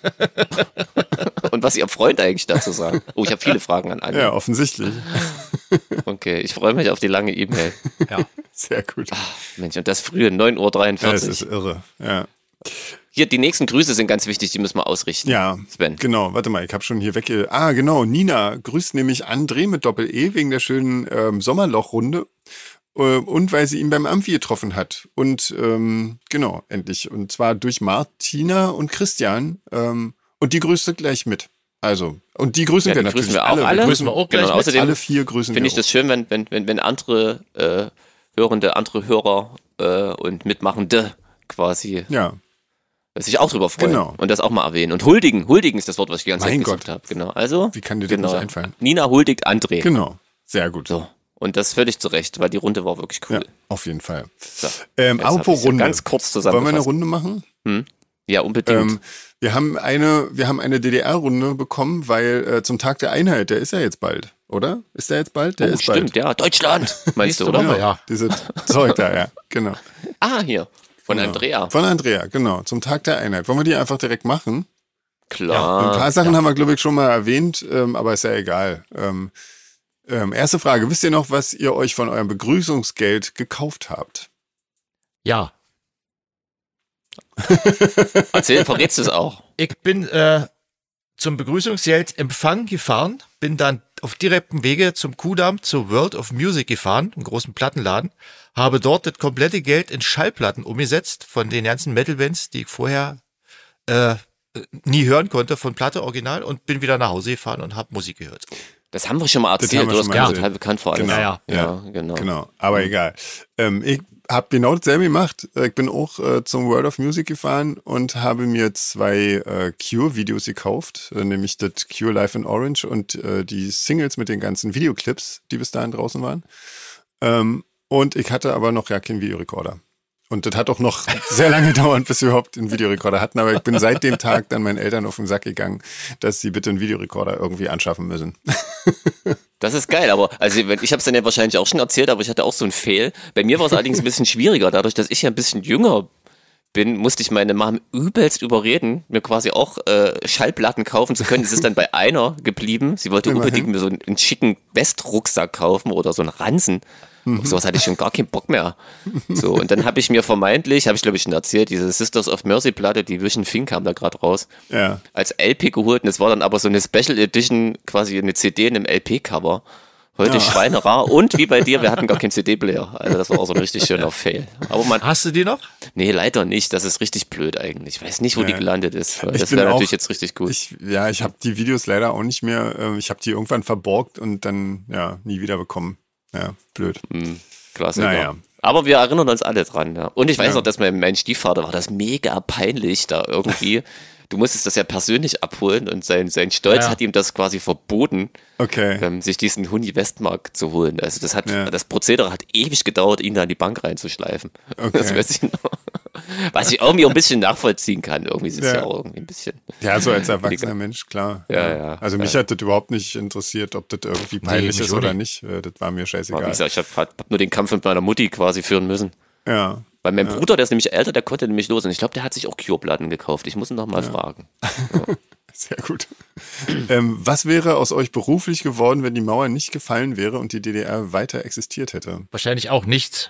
Und was ihr Freund eigentlich dazu sagt. Oh, ich habe viele Fragen an Anja. Ja, offensichtlich. Okay, ich freue mich auf die lange E-Mail. Ja. Sehr gut. Mensch, und das frühe neun Uhr Ja, das dreiundvierzig. ist irre. Ja. Hier, die nächsten Grüße sind ganz wichtig, die müssen wir ausrichten. Ja, Sven. genau. Warte mal, ich habe schon hier wegge... Ah, genau. Nina grüßt nämlich André mit Doppel-E wegen der schönen ähm, Sommerlochrunde äh, und weil sie ihn beim Amphi getroffen hat. Und ähm, genau, endlich. Und zwar durch Martina und Christian. Ähm, und die grüßt sie gleich mit. Also, und die grüßen Ja, wir die natürlich grüßen wir auch alle. alle. Wir Grüßen grüßen wir auch Genau, gleich und mit. außerdem alle vier grüßen Finde wir ich das schön, wenn, wenn, wenn, wenn andere äh, Hörende, andere Hörer äh, und Mitmachende quasi auch. Ja, sich auch drüber freuen Genau. und das auch mal erwähnen. Und huldigen, huldigen ist das Wort, was ich die ganze Mein Zeit gesucht Gott. habe. Genau. Also, wie kann dir das genau. nicht einfallen? Nina huldigt André. Genau, sehr gut. So. Und das völlig zu Recht, weil die Runde war wirklich Ja, cool. auf jeden Fall. So. Ähm, Jetzt hab apropos ich's so Runde. ganz kurz Wollen wir eine zusammengefasst. Runde machen? Ja, unbedingt. Ähm, wir haben eine, wir haben eine D D R-Runde bekommen, weil äh, zum Tag der Einheit, der ist ja jetzt bald, oder? Ist der jetzt bald? Der oh, ist stimmt, ja. Deutschland, meinst Nächste du, oder? Woche, ja. Diese Zeug da, ja, genau. Ah, hier. Von genau. Andrea. Von Andrea, genau. Zum Tag der Einheit. Wollen wir die einfach direkt machen? Klar. Ein paar Sachen haben wir, glaube ich, schon mal erwähnt, ähm, aber ist ja egal. Ähm, ähm, erste Frage. Wisst ihr noch, was ihr euch von eurem Begrüßungsgeld gekauft habt? Ja. Erzähl, verrätst du es auch? Ich bin äh, zum Begrüßungsgeld-Empfang gefahren, bin dann auf direktem Wege zum Kudamm zur World of Music gefahren, einem großen Plattenladen, habe dort das komplette Geld in Schallplatten umgesetzt von den ganzen Metal-Bands, die ich vorher äh, nie hören konnte, von Platte Original, und bin wieder nach Hause gefahren und habe Musik gehört. Das haben wir schon mal Das erzählt, haben wir du hast schon mal gar erzählt. total bekannt vor allem. Genau. Ja, ja, Ja, genau. Genau, aber egal. Ähm, ich habe genau dasselbe gemacht. Äh, Ich bin auch äh, zum World of Music gefahren und habe mir zwei äh, Cure-Videos gekauft, äh, nämlich das Cure Live in Orange und äh, die Singles mit den ganzen Videoclips, die bis dahin draußen waren. Ähm, und ich hatte aber noch ja keinen Videorekorder. Und das hat auch noch sehr lange gedauert, bis wir überhaupt einen Videorekorder hatten. Aber ich bin seit dem Tag dann meinen Eltern auf den Sack gegangen, dass sie bitte einen Videorekorder irgendwie anschaffen müssen. Das ist geil, aber also ich habe es dann ja wahrscheinlich auch schon erzählt, aber ich hatte auch so einen Fail. Bei mir war es allerdings ein bisschen schwieriger, dadurch, dass ich ja ein bisschen jünger bin, musste ich meine Mom übelst überreden, mir quasi auch äh, Schallplatten kaufen zu können. Es ist dann bei einer geblieben. Sie wollte Immerhin. unbedingt mir so einen, einen schicken Westrucksack kaufen oder so einen Ransen. Auf sowas hatte ich schon gar keinen Bock mehr. So, und dann habe ich mir vermeintlich, habe ich glaube ich schon erzählt, diese Sisters of Mercy Platte, die Vision Fink kam da gerade raus, Ja. als L P geholt. Und es war dann aber so eine Special Edition, quasi eine C D in einem L P-Cover. Heute Ja. schweinerar. Und wie bei dir, wir hatten gar keinen C D-Player. Also das war auch so ein richtig schöner Fail. Aber man, Hast du die noch? nee, leider nicht. Das ist richtig blöd eigentlich. Ich weiß nicht, wo Ja. die gelandet ist. Weil Ich das bin wäre auch- natürlich jetzt richtig gut. Ich, ja, ich habe die Videos leider auch nicht mehr. äh, Ich habe die irgendwann verborgt und dann ja nie wieder bekommen. Ja, blöd. Hm, Klassiker. Naja. Aber wir erinnern uns alle dran. Ja. Und ich weiß Ja. noch, dass mein, mein Stiefvater war das mega peinlich da irgendwie. Du musstest das ja persönlich abholen und sein, sein Stolz Ja. hat ihm das quasi verboten, Okay. ähm, sich diesen Huni Westmark zu holen. Also das hat, Ja. das Prozedere hat ewig gedauert, ihn da in die Bank reinzuschleifen. Okay. Das weiß ich noch. Was ich irgendwie auch ein bisschen nachvollziehen kann. Irgendwie ist es ja. Ja. ja auch irgendwie ein bisschen. Ja, so als erwachsener Mensch, klar. Ja, ja. Also mich Ja. hat das überhaupt nicht interessiert, ob das irgendwie Nee, peinlich mich ist auch oder nicht. nicht. Äh, Das war mir Aber wie scheißegal. gesagt, ich habe hab nur den Kampf mit meiner Mutti quasi führen müssen. Ja, Weil mein Bruder, der ist nämlich älter, der konnte nämlich los. Und ich glaube, der hat sich auch Cure-Platten gekauft. Ich muss ihn noch mal fragen. sehr gut. ähm, was wäre aus euch beruflich geworden, wenn die Mauer nicht gefallen wäre und die D D R weiter existiert hätte? Wahrscheinlich auch nichts.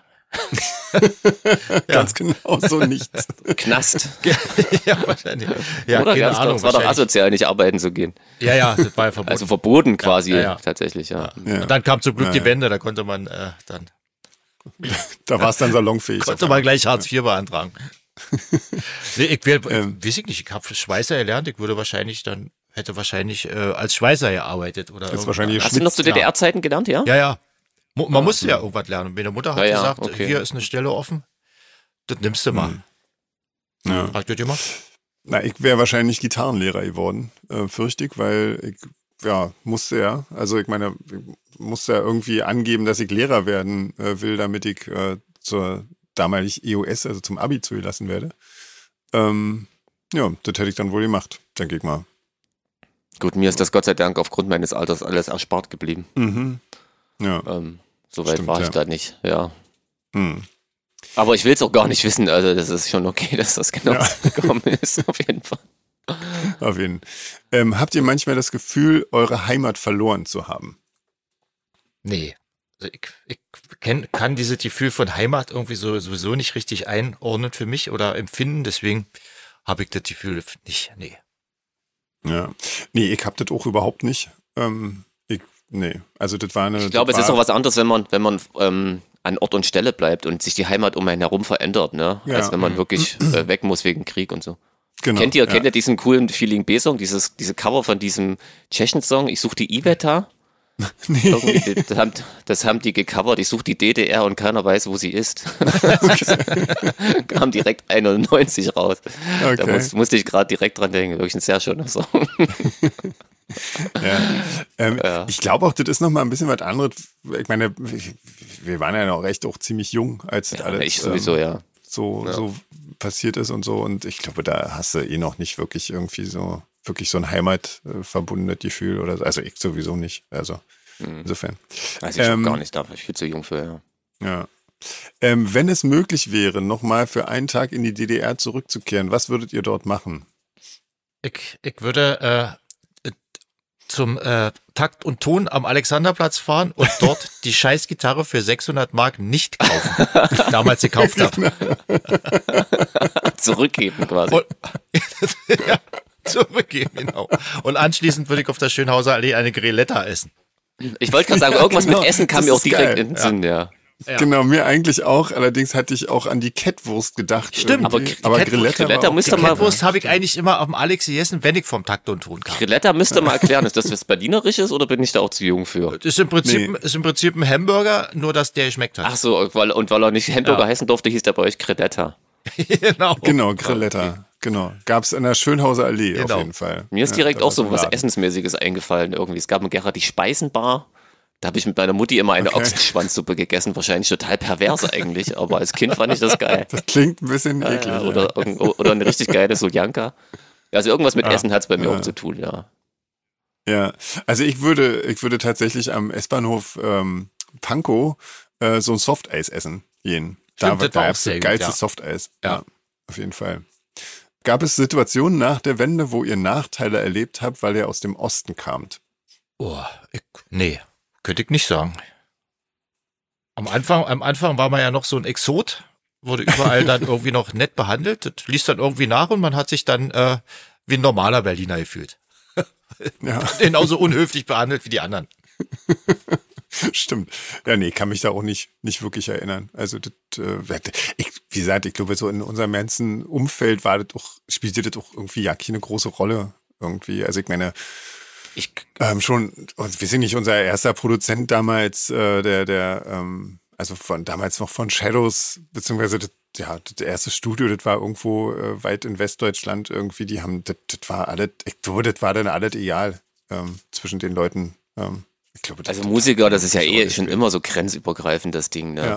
Ganz genau so nichts. Knast. Ja, wahrscheinlich. Ja, Oder keine ganz klar, Ahnung. es war doch wahrscheinlich. asozial, nicht arbeiten zu gehen. Ja, ja, das war ja verboten. Also verboten quasi, ja, ja. tatsächlich, ja. Ja. Und dann kam zum Glück Ja, die ja. Wende, da konnte man äh, dann Da war es dann salonfähig. konnte man gleich Hartz vier beantragen. Nee, ich wär, Ähm. weiß ich nicht, ich habe Schweißer gelernt, ich würde wahrscheinlich dann, hätte wahrscheinlich äh, als Schweißer gearbeitet oder Das ist irgendwas. wahrscheinlich Hast du noch zu D D R-Zeiten gelernt, ja? Ja, ja. Mu- Man musste ja irgendwas lernen. Meine Mutter hat Ja, ja, gesagt, okay. hier ist eine Stelle offen, das nimmst du mal. Ja. Habt ihr das gemacht? Na, ich wäre wahrscheinlich Gitarrenlehrer geworden, äh, fürchte ich, weil ich, ja, musste ja, also ich meine, ich musste ja irgendwie angeben, dass ich Lehrer werden äh, will, damit ich äh, zur damalig E O S, also zum Abi zugelassen werde. Ähm, ja, das hätte ich dann wohl gemacht, denke ich mal. Gut, mir ist das Gott sei Dank aufgrund meines Alters alles erspart geblieben. Mhm. Ja. Ähm, Soweit Stimmt, war ich ja. da nicht, ja. Hm. Aber ich will es auch gar nicht wissen, also das ist schon okay, dass das genau Ja. so gekommen ist, auf jeden Fall. Auf jeden Fall. Ähm, habt ihr manchmal das Gefühl, eure Heimat verloren zu haben? Nee. Also ich ich kenn, kann dieses Gefühl von Heimat irgendwie so, sowieso nicht richtig einordnen für mich oder empfinden, deswegen habe ich das Gefühl nicht. Nee. Ja. Nee, ich hab das auch überhaupt nicht. Ähm, ich, nee, also das war eine. Ich glaube, es das ist war, auch was anderes, wenn man, wenn man ähm, an Ort und Stelle bleibt und sich die Heimat um einen herum verändert, ne? Ja. Als wenn man wirklich äh, weg muss wegen Krieg und so. Genau, kennt ihr, ja. kennt ihr diesen coolen Feeling B-Song, dieses, diese Cover von diesem Tschechen-Song, ich suche die Iveta? Irgendwie, das, haben, das haben die gecovert, ich suche die D D R und keiner weiß, wo sie ist. Kam direkt einundneunzig raus. Okay. Da muss, musste ich gerade direkt dran denken, wirklich ein sehr schöner Song. Ja. Ähm, Ja. Ich glaube auch, das ist nochmal ein bisschen was anderes. Ich meine, wir waren ja noch recht auch ziemlich jung, als das Ja, alles ich sowieso, ähm, ja. so, Ja. so passiert ist und so. Und ich glaube, da hast du eh noch nicht wirklich irgendwie so, wirklich so ein heimatverbundenes Gefühl oder so. Also ich sowieso nicht. Also insofern. Weiß ich Ähm, auch gar nicht, da bin ich viel zu jung für, ja. Ja. Ähm, wenn es möglich wäre, nochmal für einen Tag in die D D R zurückzukehren, was würdet ihr dort machen? Ich, ich würde äh, zum äh, Takt und Ton am Alexanderplatz fahren und dort die Scheißgitarre für sechshundert Mark nicht kaufen, die ich damals gekauft habe. Zurückgeben quasi. Und, ja, zurückgeben, genau. Und anschließend würde ich auf der Schönhauser Allee eine Grilletta essen. Ich wollte gerade sagen, irgendwas Genau, mit Essen kam das mir auch ist direkt geil. in den Sinn, ja. Ja. Genau, mir eigentlich auch. Allerdings hatte ich auch an die Kettwurst gedacht. Stimmt, irgendwie. aber aber Kettwurst- Grilletta, Grilletta war auch müsste geil. mal- Kettwurst habe ich eigentlich immer am Alex gegessen, wenn ich vom Takt und Ton kam. Grilletta müsste mal erklären, ist das was Berlinerisches oder bin ich da auch zu jung für? Das ist im Prinzip, Nee. ist im Prinzip ein Hamburger, nur dass der geschmeckt hat. Ach so, weil, und weil er nicht Hamburger Ja. heißen durfte, hieß der bei euch Grilletta. Genau. Genau, Grilletta. Genau. Gab es in der Schönhauser Allee auf Genau. jeden Fall. Mir ist Ja, direkt da auch war so ein was Laden. Essensmäßiges eingefallen irgendwie. Es gab in Gera die Speisenbar. Da habe ich mit meiner Mutti immer eine Okay. Ochsenschwanzsuppe gegessen. Wahrscheinlich total pervers eigentlich, aber als Kind fand ich das geil. Das klingt ein bisschen Ja, eklig. ja, ja. oder, irgend- oder eine richtig geile Soljanka. Also irgendwas mit Ah, Essen hat es bei mir ja. auch zu tun, ja. Ja, also ich würde, ich würde tatsächlich am S-Bahnhof ähm, Pankow äh, so ein Softeis essen gehen. Da, Stimmt, das da war auch gab's sehr das gut, geilste ja. Softeis. Ja. Auf jeden Fall. Gab es Situationen nach der Wende, wo ihr Nachteile erlebt habt, weil ihr aus dem Osten kamt? Oh, ich, nee, könnte ich nicht sagen. Am Anfang, am Anfang war man ja noch so ein Exot, wurde überall dann irgendwie noch nett behandelt. Das ließ dann irgendwie nach und man hat sich dann äh, wie ein normaler Berliner gefühlt. Ja, Genauso unhöflich behandelt wie die anderen. stimmt. Ja, nee, kann mich da auch nicht, nicht wirklich erinnern. Also, das, äh, ich, wie gesagt, ich glaube, so in unserem ganzen Umfeld war das auch, spielte das auch irgendwie ja keine große Rolle irgendwie. Also, ich meine, Ich, Ähm, schon, und wir sind nicht unser erster Produzent damals, äh, der, der, ähm, also von damals noch von Shadows, beziehungsweise das, ja, das erste Studio, das war irgendwo äh, weit in Westdeutschland irgendwie, die haben, das, das war alles, ich glaube, das war dann alles egal ähm, zwischen den Leuten. Ähm, ich glaube, das, also das Musiker, das ist ja hat eh nicht schon gespielt. immer so grenzübergreifend, das Ding, ne? Ja.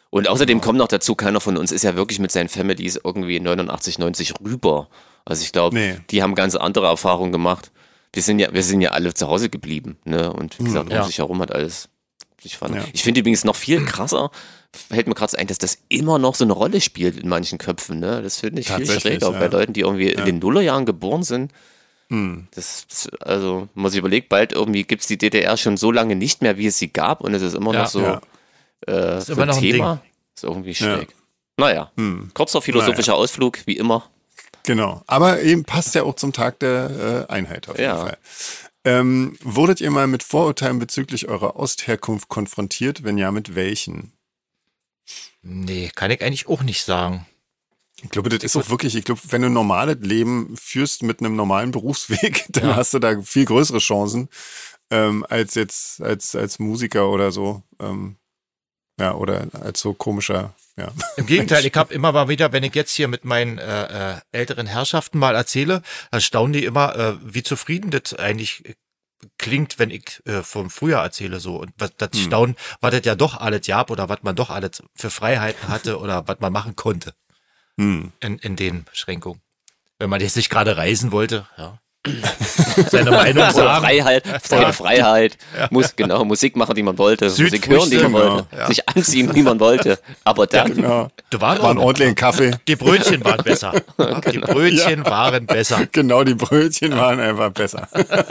Und außerdem kommt noch dazu, keiner von uns ist ja wirklich mit seinen Families irgendwie neunundachtzig, neunzig rüber. Also ich glaube, Nee. die haben ganz andere Erfahrungen gemacht. Wir sind ja, wir sind ja alle zu Hause geblieben, ne? Und wie gesagt, Ja. um sich herum hat alles sich verändert. Ja. Ich finde übrigens noch viel krasser, fällt mir gerade ein, dass das immer noch so eine Rolle spielt in manchen Köpfen, ne? Das finde ich viel Tatsächlich, schräger ja. bei Leuten, die irgendwie in den Nullerjahren geboren sind. Hm. Das, das also, wenn man sich überlegt, bald irgendwie gibt es die D D R schon so lange nicht mehr, wie es sie gab, und es ist immer Ja. noch so, Ja. äh, Ist so immer ein noch ein Thema. Ist irgendwie schräg. Naja, Hm. kurzer philosophischer Ausflug, wie immer. Genau. Aber eben passt ja auch zum Tag der äh, Einheit auf jeden Ja. Fall. Ähm, wurdet ihr mal mit Vorurteilen bezüglich eurer Ostherkunft konfrontiert? Wenn ja, mit welchen? Nee, kann ich eigentlich auch nicht sagen. Ich glaube, das ist auch wirklich, ich glaube, wenn du ein normales Leben führst mit einem normalen Berufsweg, dann Ja. hast du da viel größere Chancen ähm, als jetzt als, als Musiker oder so. Ähm, ja, oder als so komischer, ja. Im Gegenteil, ich habe immer mal wieder, wenn ich jetzt hier mit meinen äh, äh, älteren Herrschaften mal erzähle, dann staunen die immer, äh, wie zufrieden das eigentlich klingt, wenn ich äh, vom Frühjahr erzähle so. Und was das Hm. staunen, was das ja doch alles gab oder was man doch alles für Freiheiten hatte oder was man machen konnte Hm. in, in den Beschränkungen. Wenn man jetzt nicht gerade reisen wollte, ja. Seine Meinung Oder sagen. Freiheit, seine Freiheit. Muss, genau, Musik machen, die man wollte, Musik hören, die man Genau. wollte, Ja. sich anziehen, wie man wollte. Aber dann, Genau. Du warst War ein ordentlichen Kaffee. Die Brötchen waren besser. Die Brötchen waren besser. Genau, die Brötchen waren einfach besser.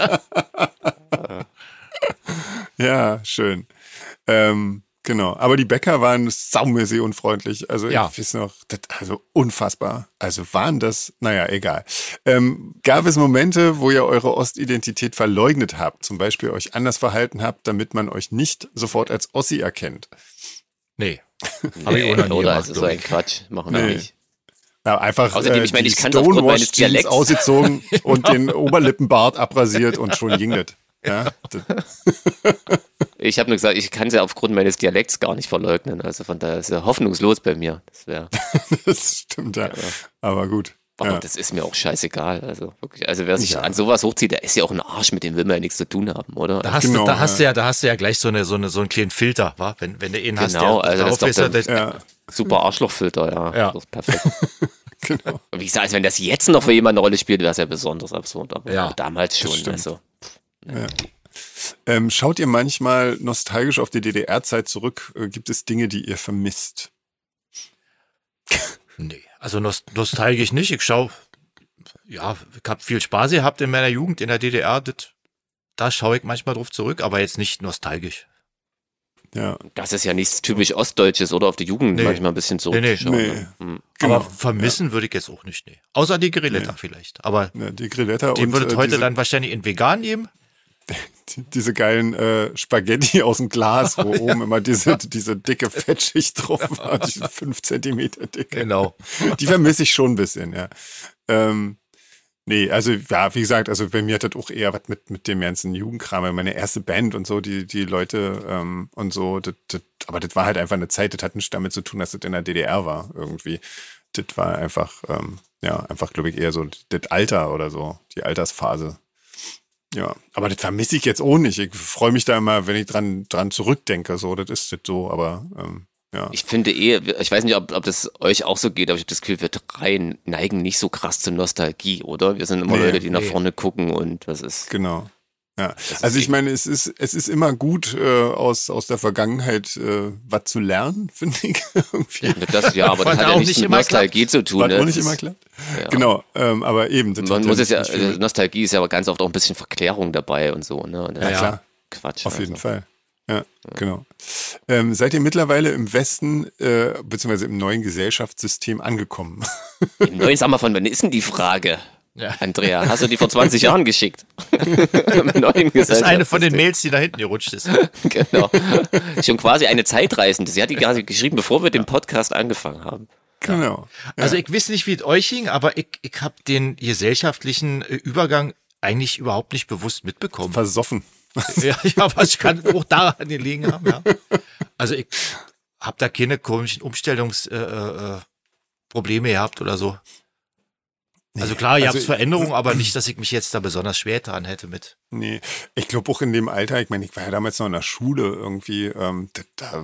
Ja, schön. Ähm, genau. Aber die Bäcker waren saumäßig unfreundlich. Also Ja. ich weiß noch, das, also unfassbar. Also waren das, naja, egal. Ähm, gab es Momente, wo ihr eure Ostidentität verleugnet habt, zum Beispiel euch anders verhalten habt, damit man euch nicht sofort als Ossi erkennt? Nee. Hab ich nee, auch noch nie oder? gemacht, Also so glaub ein ich. Quatsch, machen wir Nee. nicht. Ja, einfach Außerdem, äh, ich meine, die ich kann aufgrund meines Stonewash-Jeans Dialekts- ausgezogen und den Oberlippenbart abrasiert und schon ging das. Ja, das. Ich habe nur gesagt, ich kann sie aufgrund meines Dialekts gar nicht verleugnen. Also von daher ist ja hoffnungslos bei mir. Das wäre, Das stimmt, ja. Aber gut. aber Ja. das ist mir auch scheißegal. Also wirklich, also wer sich Ja. an sowas hochzieht, der ist ja auch ein Arsch, mit dem will man ja nichts zu tun haben, oder? Da hast, Genau, du, da hast ja. du ja, da hast du ja gleich so eine, so eine, so einen kleinen Filter, wa? Wenn, wenn du ihn hast, Genau, der also das drauf ist doch ist, der- ja, das- Ja, Super Arschlochfilter, ja. Ja. Das ist perfekt. genau. Und wie gesagt, also wenn das jetzt noch für jemanden eine Rolle spielt, wäre es ja besonders absurd. Aber Ja, auch damals schon. stimmt. Also. Ähm, schaut ihr manchmal nostalgisch auf die D D R-Zeit zurück? Äh, gibt es Dinge, die ihr vermisst? Nee, also nost nostalgisch nicht. Ich schau, ja, ich habe viel Spaß gehabt in meiner Jugend in der D D R. Das, da schaue ich manchmal drauf zurück, aber jetzt nicht nostalgisch. Ja, Das ist ja nichts typisch Ostdeutsches oder auf die Jugend Nee. manchmal ein bisschen Nee, nee. zurückzuschauen. Nee. ne? Hm. genau. Aber vermissen würde ich jetzt auch nicht, nee. Außer die Grilletta Nee. vielleicht. Aber Ja, die Grilletta die und würde äh, heute diese, dann wahrscheinlich in vegan nehmen. die, diese geilen äh, Spaghetti aus dem Glas, wo oben immer diese, diese dicke Fettschicht drauf war, die fünf Zentimeter dicke. Genau. Die vermisse ich schon ein bisschen, ja. Ähm, nee, also ja, wie gesagt, also bei mir hat das auch eher was mit, mit dem ganzen Jugendkram, meine erste Band und so, die, die Leute ähm, und so, das, das, aber das war halt einfach eine Zeit, das hat nichts damit zu tun, dass das in der D D R war irgendwie. Das war einfach, ähm, ja, einfach, glaube ich, eher so das Alter oder so, die Altersphase. Ja, aber das vermisse ich jetzt auch nicht. Ich freue mich da immer, wenn ich dran, dran zurückdenke, so, das ist das so, aber ähm, ja. Ich finde eh, ich weiß nicht, ob, ob das euch auch so geht, aber ich habe das Gefühl, wir drei neigen nicht so krass zur Nostalgie, oder? Wir sind immer Nee, Leute, die nach nee. vorne gucken und das ist. Genau. Ja, ist also ich eh- meine, es ist, es ist immer gut, äh, aus, aus der Vergangenheit äh, was zu lernen, finde ich. Irgendwie. Das, ja, aber das Was hat ja auch nichts nicht mit immer Nostalgie zu tun. Was ne? auch nicht Das immer ist- klappt. ja. Genau, ähm, aber eben. Das Man hat muss es ja, nicht viel mit- Nostalgie ist ja aber ganz oft auch ein bisschen Verklärung dabei und so, ne? Und das Ja, ist klar. Quatsch. Auf jeden also. Fall. Ja, genau. Ähm, seid ihr mittlerweile im Westen, äh, beziehungsweise im neuen Gesellschaftssystem angekommen? Im neuen, sag mal, von wann ist denn die Frage? Ja. Andrea, hast du die vor zwanzig Jahren geschickt? Im neuen Das ist eine von den Gesellschaftssystem. Mails, die da hinten gerutscht ist. Genau. Schon quasi eine Zeitreisende. Sie hat die quasi geschrieben, bevor wir den Podcast angefangen haben. Genau. Ja. Also ich weiß nicht, wie es euch ging, aber ich, ich habe den gesellschaftlichen äh, Übergang eigentlich überhaupt nicht bewusst mitbekommen. Versoffen. Ja, ja, was kann auch daran gelegen haben, ja. Also ich habe da keine komischen Umstellungsprobleme äh, äh, Probleme gehabt oder so. Also klar, ihr also habt Veränderungen, aber nicht, dass ich mich jetzt da besonders schwer dran hätte mit. Nee, ich glaube auch in dem Alter, ich meine, ich war ja damals noch in der Schule irgendwie, ähm, da, da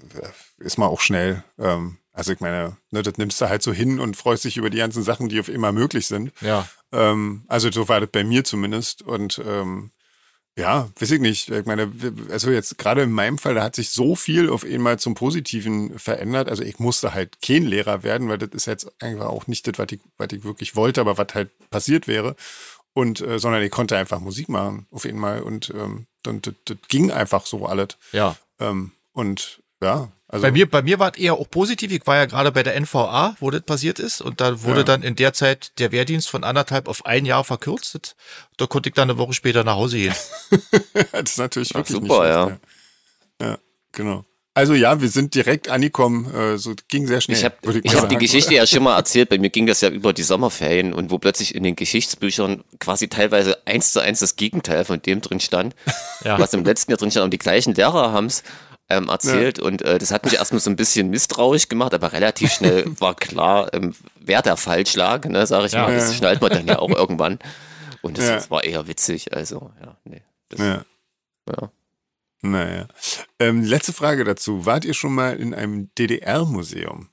ist man auch schnell, ähm, also ich meine, ne, das nimmst du halt so hin und freust dich über die ganzen Sachen, die auf immer möglich sind. Ja. Ähm, also so war das bei mir zumindest und ähm, ja, weiß ich nicht. Ich meine, also jetzt gerade in meinem Fall, da hat sich so viel auf einmal zum Positiven verändert. Also ich musste halt kein Lehrer werden, weil das ist jetzt einfach auch nicht das, was ich, was ich wirklich wollte, aber was halt passiert wäre. Und äh, sondern ich konnte einfach Musik machen auf einmal und ähm, dann das, das ging einfach so alles. Ja. Ähm, und ja, also Bei mir, bei mir war es eher auch positiv. Ich war ja gerade bei der N V A, wo das passiert ist. Und da wurde Ja. dann in der Zeit der Wehrdienst von anderthalb auf ein Jahr verkürzt. Da konnte ich dann eine Woche später nach Hause gehen. das ist natürlich Ach, wirklich super, nicht ja. schlecht, ja. Ja, genau. Also ja, wir sind direkt angekommen, äh, so ging sehr schnell. Ich habe würde ich mal hab die sagen. Geschichte ja schon mal erzählt, bei mir ging das ja über die Sommerferien und wo plötzlich in den Geschichtsbüchern quasi teilweise eins zu eins das Gegenteil von dem drin stand, Ja. was im letzten Jahr drin stand und die gleichen Lehrer haben es ähm, erzählt und äh, das hat mich erstmal so ein bisschen misstrauisch gemacht, aber relativ schnell war klar, ähm, wer der falsch lag, ne, sag ich Ja. mal, das schnallt man dann ja auch irgendwann und das, Ja. das war eher witzig, also ja, nee. Das, Ja. ja. Naja. Ähm, letzte Frage dazu. Wart ihr schon mal in einem D D R-Museum?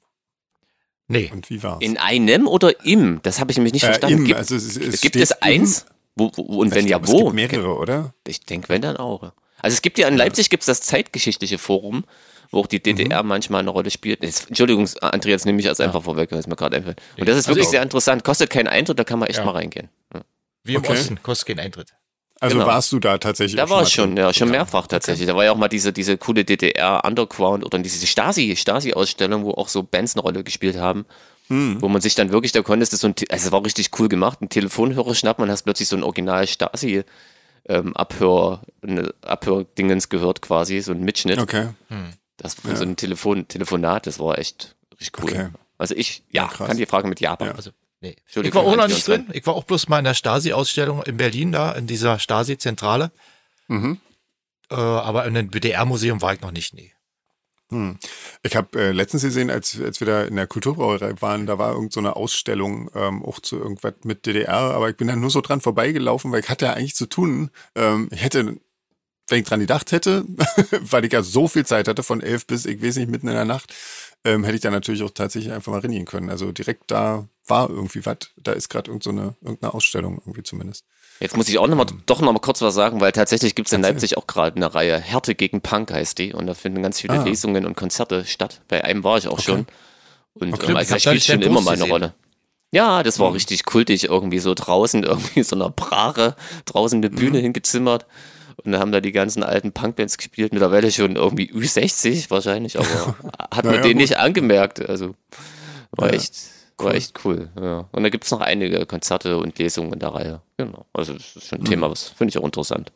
Nee. Und wie war's? In einem oder im? Das habe ich nämlich nicht Äh, verstanden. im, Gibt, also es, es gibt steht es eins? Wo, wo, und Im, wenn ich ja, glaub, es wo? gibt mehrere, oder? Ich denke, wenn dann auch. Also es gibt ja in Leipzig gibt's das zeitgeschichtliche Forum, wo auch die D D R Mhm. manchmal eine Rolle spielt. Jetzt, Entschuldigung, André, jetzt nehme ich das einfach vorweg, weil es mir gerade einfällt. Und das ist Also wirklich ich- sehr interessant. Kostet keinen Eintritt, da kann man echt Ja. mal reingehen. Ja. Wie im Okay. Osten, kostet keinen Eintritt. Also Genau. warst du da tatsächlich? Da auch war mal ich schon, drin? ja, schon Ja. mehrfach tatsächlich. Da war ja auch mal diese, diese coole D D R Underground oder diese Stasi, Stasi-Ausstellung, wo auch so Bands eine Rolle gespielt haben. Hm. Wo man sich dann wirklich, da konntest du so ein, Te- also es war richtig cool gemacht, einen Telefonhörer schnappen und hast plötzlich so ein Original Stasi ähm, Abhör, eine Abhördingens gehört quasi, so ein Mitschnitt. Okay. Das von Ja. so einem Telefon, Telefonat, das war echt richtig cool. Okay. Also ich, ja, Ja, krass. kann die Frage mit Ja Ja. Also, nee. Ich Entschuldigung, war auch noch Hans, nicht wir uns drin. Ich war auch bloß mal in der Stasi-Ausstellung in Berlin da, in dieser Stasi-Zentrale. Mhm. Äh, aber in einem D D R-Museum war ich noch nicht, nee. Hm. Ich habe äh, letztens gesehen, als, als wir da in der Kulturbrauerei waren, da war irgend so eine Ausstellung ähm, auch zu irgendwas mit D D R, aber ich bin da nur so dran vorbeigelaufen, weil ich hatte ja eigentlich zu tun. Ähm, ich hätte, wenn ich dran gedacht hätte, weil ich ja so viel Zeit hatte, von elf bis, ich weiß nicht, mitten in der Nacht, ähm, hätte ich da natürlich auch tatsächlich einfach mal reingehen können. Also direkt da war irgendwie was, da ist gerade irgend so eine, irgendeine Ausstellung irgendwie zumindest. Jetzt muss ich auch noch mal, doch noch mal kurz was sagen, weil tatsächlich gibt es in Erzähl. Leipzig auch gerade eine Reihe, Härte gegen Punk heißt die, und da finden ganz viele Ah. Lesungen und Konzerte statt. Bei einem war ich auch schon. Und Okay. ähm, Ich also hab da da spielt nicht schon deinen immer Post mal eine gesehen. Rolle. Ja, das war Mhm. richtig kultig, irgendwie so draußen, irgendwie so einer Brache, draußen eine Bühne hingezimmert. Und da haben da die ganzen alten Punkbands gespielt, mittlerweile schon irgendwie Ü sechzig wahrscheinlich, aber hat man Naja, denen gut. nicht angemerkt. Also war Ja, echt, war echt cool. Ja. Und da gibt es noch einige Konzerte und Lesungen in der Reihe. Genau. Also das ist schon ein Thema, was finde ich auch interessant.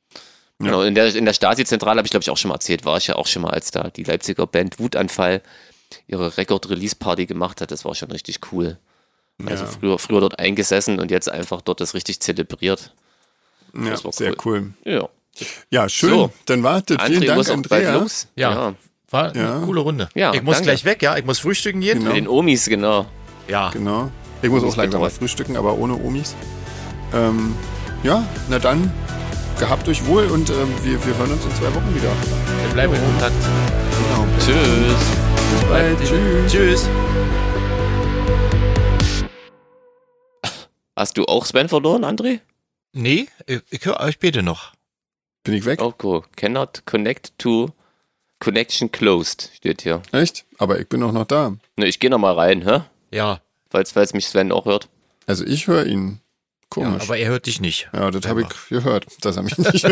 Genau, in der, in der Stasi-Zentrale habe ich, glaube ich, auch schon mal erzählt, war ich ja auch schon mal, als da die Leipziger Band Wutanfall ihre Record-Release-Party gemacht hat. Das war schon richtig cool. Also Ja. früher, früher dort eingesessen und jetzt einfach dort das richtig zelebriert. Ja, Das war sehr cool. Ja. Ja, schön. So. Dann wartet. Vielen André Dank, muss auch bald Andrea. los. Ja. ja. War eine Ja. coole Runde. Ja, ich muss danke. gleich weg, ja. Ich muss frühstücken gehen. Genau. Mit den Omis, genau. Ja. Genau. Ich muss Omis auch langsam mal betreut. frühstücken, aber ohne Omis. Ähm, ja, na dann, gehabt euch wohl und ähm, wir, wir hören uns in zwei Wochen wieder. Wir bleiben in Kontakt. Genau. Tschüss. Bis bald. Tschüss. Tschüss. Hast du auch Sven verloren, André? Nee, ich, ich höre euch beide noch. Bin ich weg? Oh, cool. Cannot connect to connection closed, steht hier. Echt? Aber ich bin auch noch da. Ne, ich gehe noch mal rein, hä? Ja, Falls, falls mich Sven auch hört. Also ich höre ihn. Komisch. aber er hört dich nicht. Ja, das habe ich Selber. gehört, dass er mich nicht.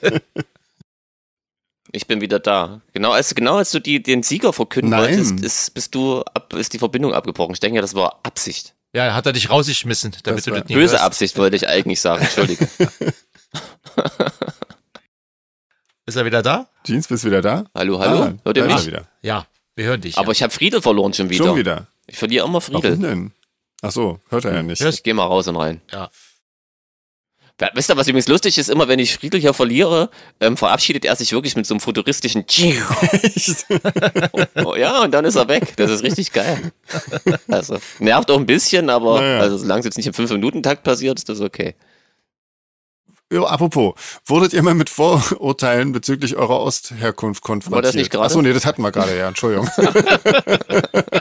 Ich bin wieder da. Genau als, genau als du die, den Sieger verkünden Nein. wolltest, ist, bist du ab, ist die Verbindung abgebrochen. Ich denke, das war Absicht. Ja, hat er dich rausgeschmissen, damit Das du war- das nicht Böse hörst. Absicht wollte ich eigentlich sagen. Entschuldige. Ist er wieder da? Jeans, bist du wieder da? Hallo, hallo? Ah, Hört ihr da ist mich? er wieder. Ja, wir hören dich. Aber ja. ich habe Friedel verloren schon wieder. Schon wieder. Ich verliere immer Warum Friedel. denn? Ach so, hört er ja nicht. Hörst- Ich gehe mal raus und rein. Ja. Wisst ihr, was übrigens lustig ist? Immer wenn ich Friedl hier verliere, ähm, verabschiedet er sich wirklich mit so einem futuristischen oh, ja, und dann ist er weg. Das ist richtig geil. Also, nervt auch ein bisschen, aber naja. also, solange es jetzt nicht im fünf Minuten Takt passiert, ist das okay. Jo, apropos, wurdet ihr mal mit Vorurteilen bezüglich eurer Ostherkunft konfrontiert? War das nicht gerade? Achso, nee, das hatten wir gerade, ja, Entschuldigung.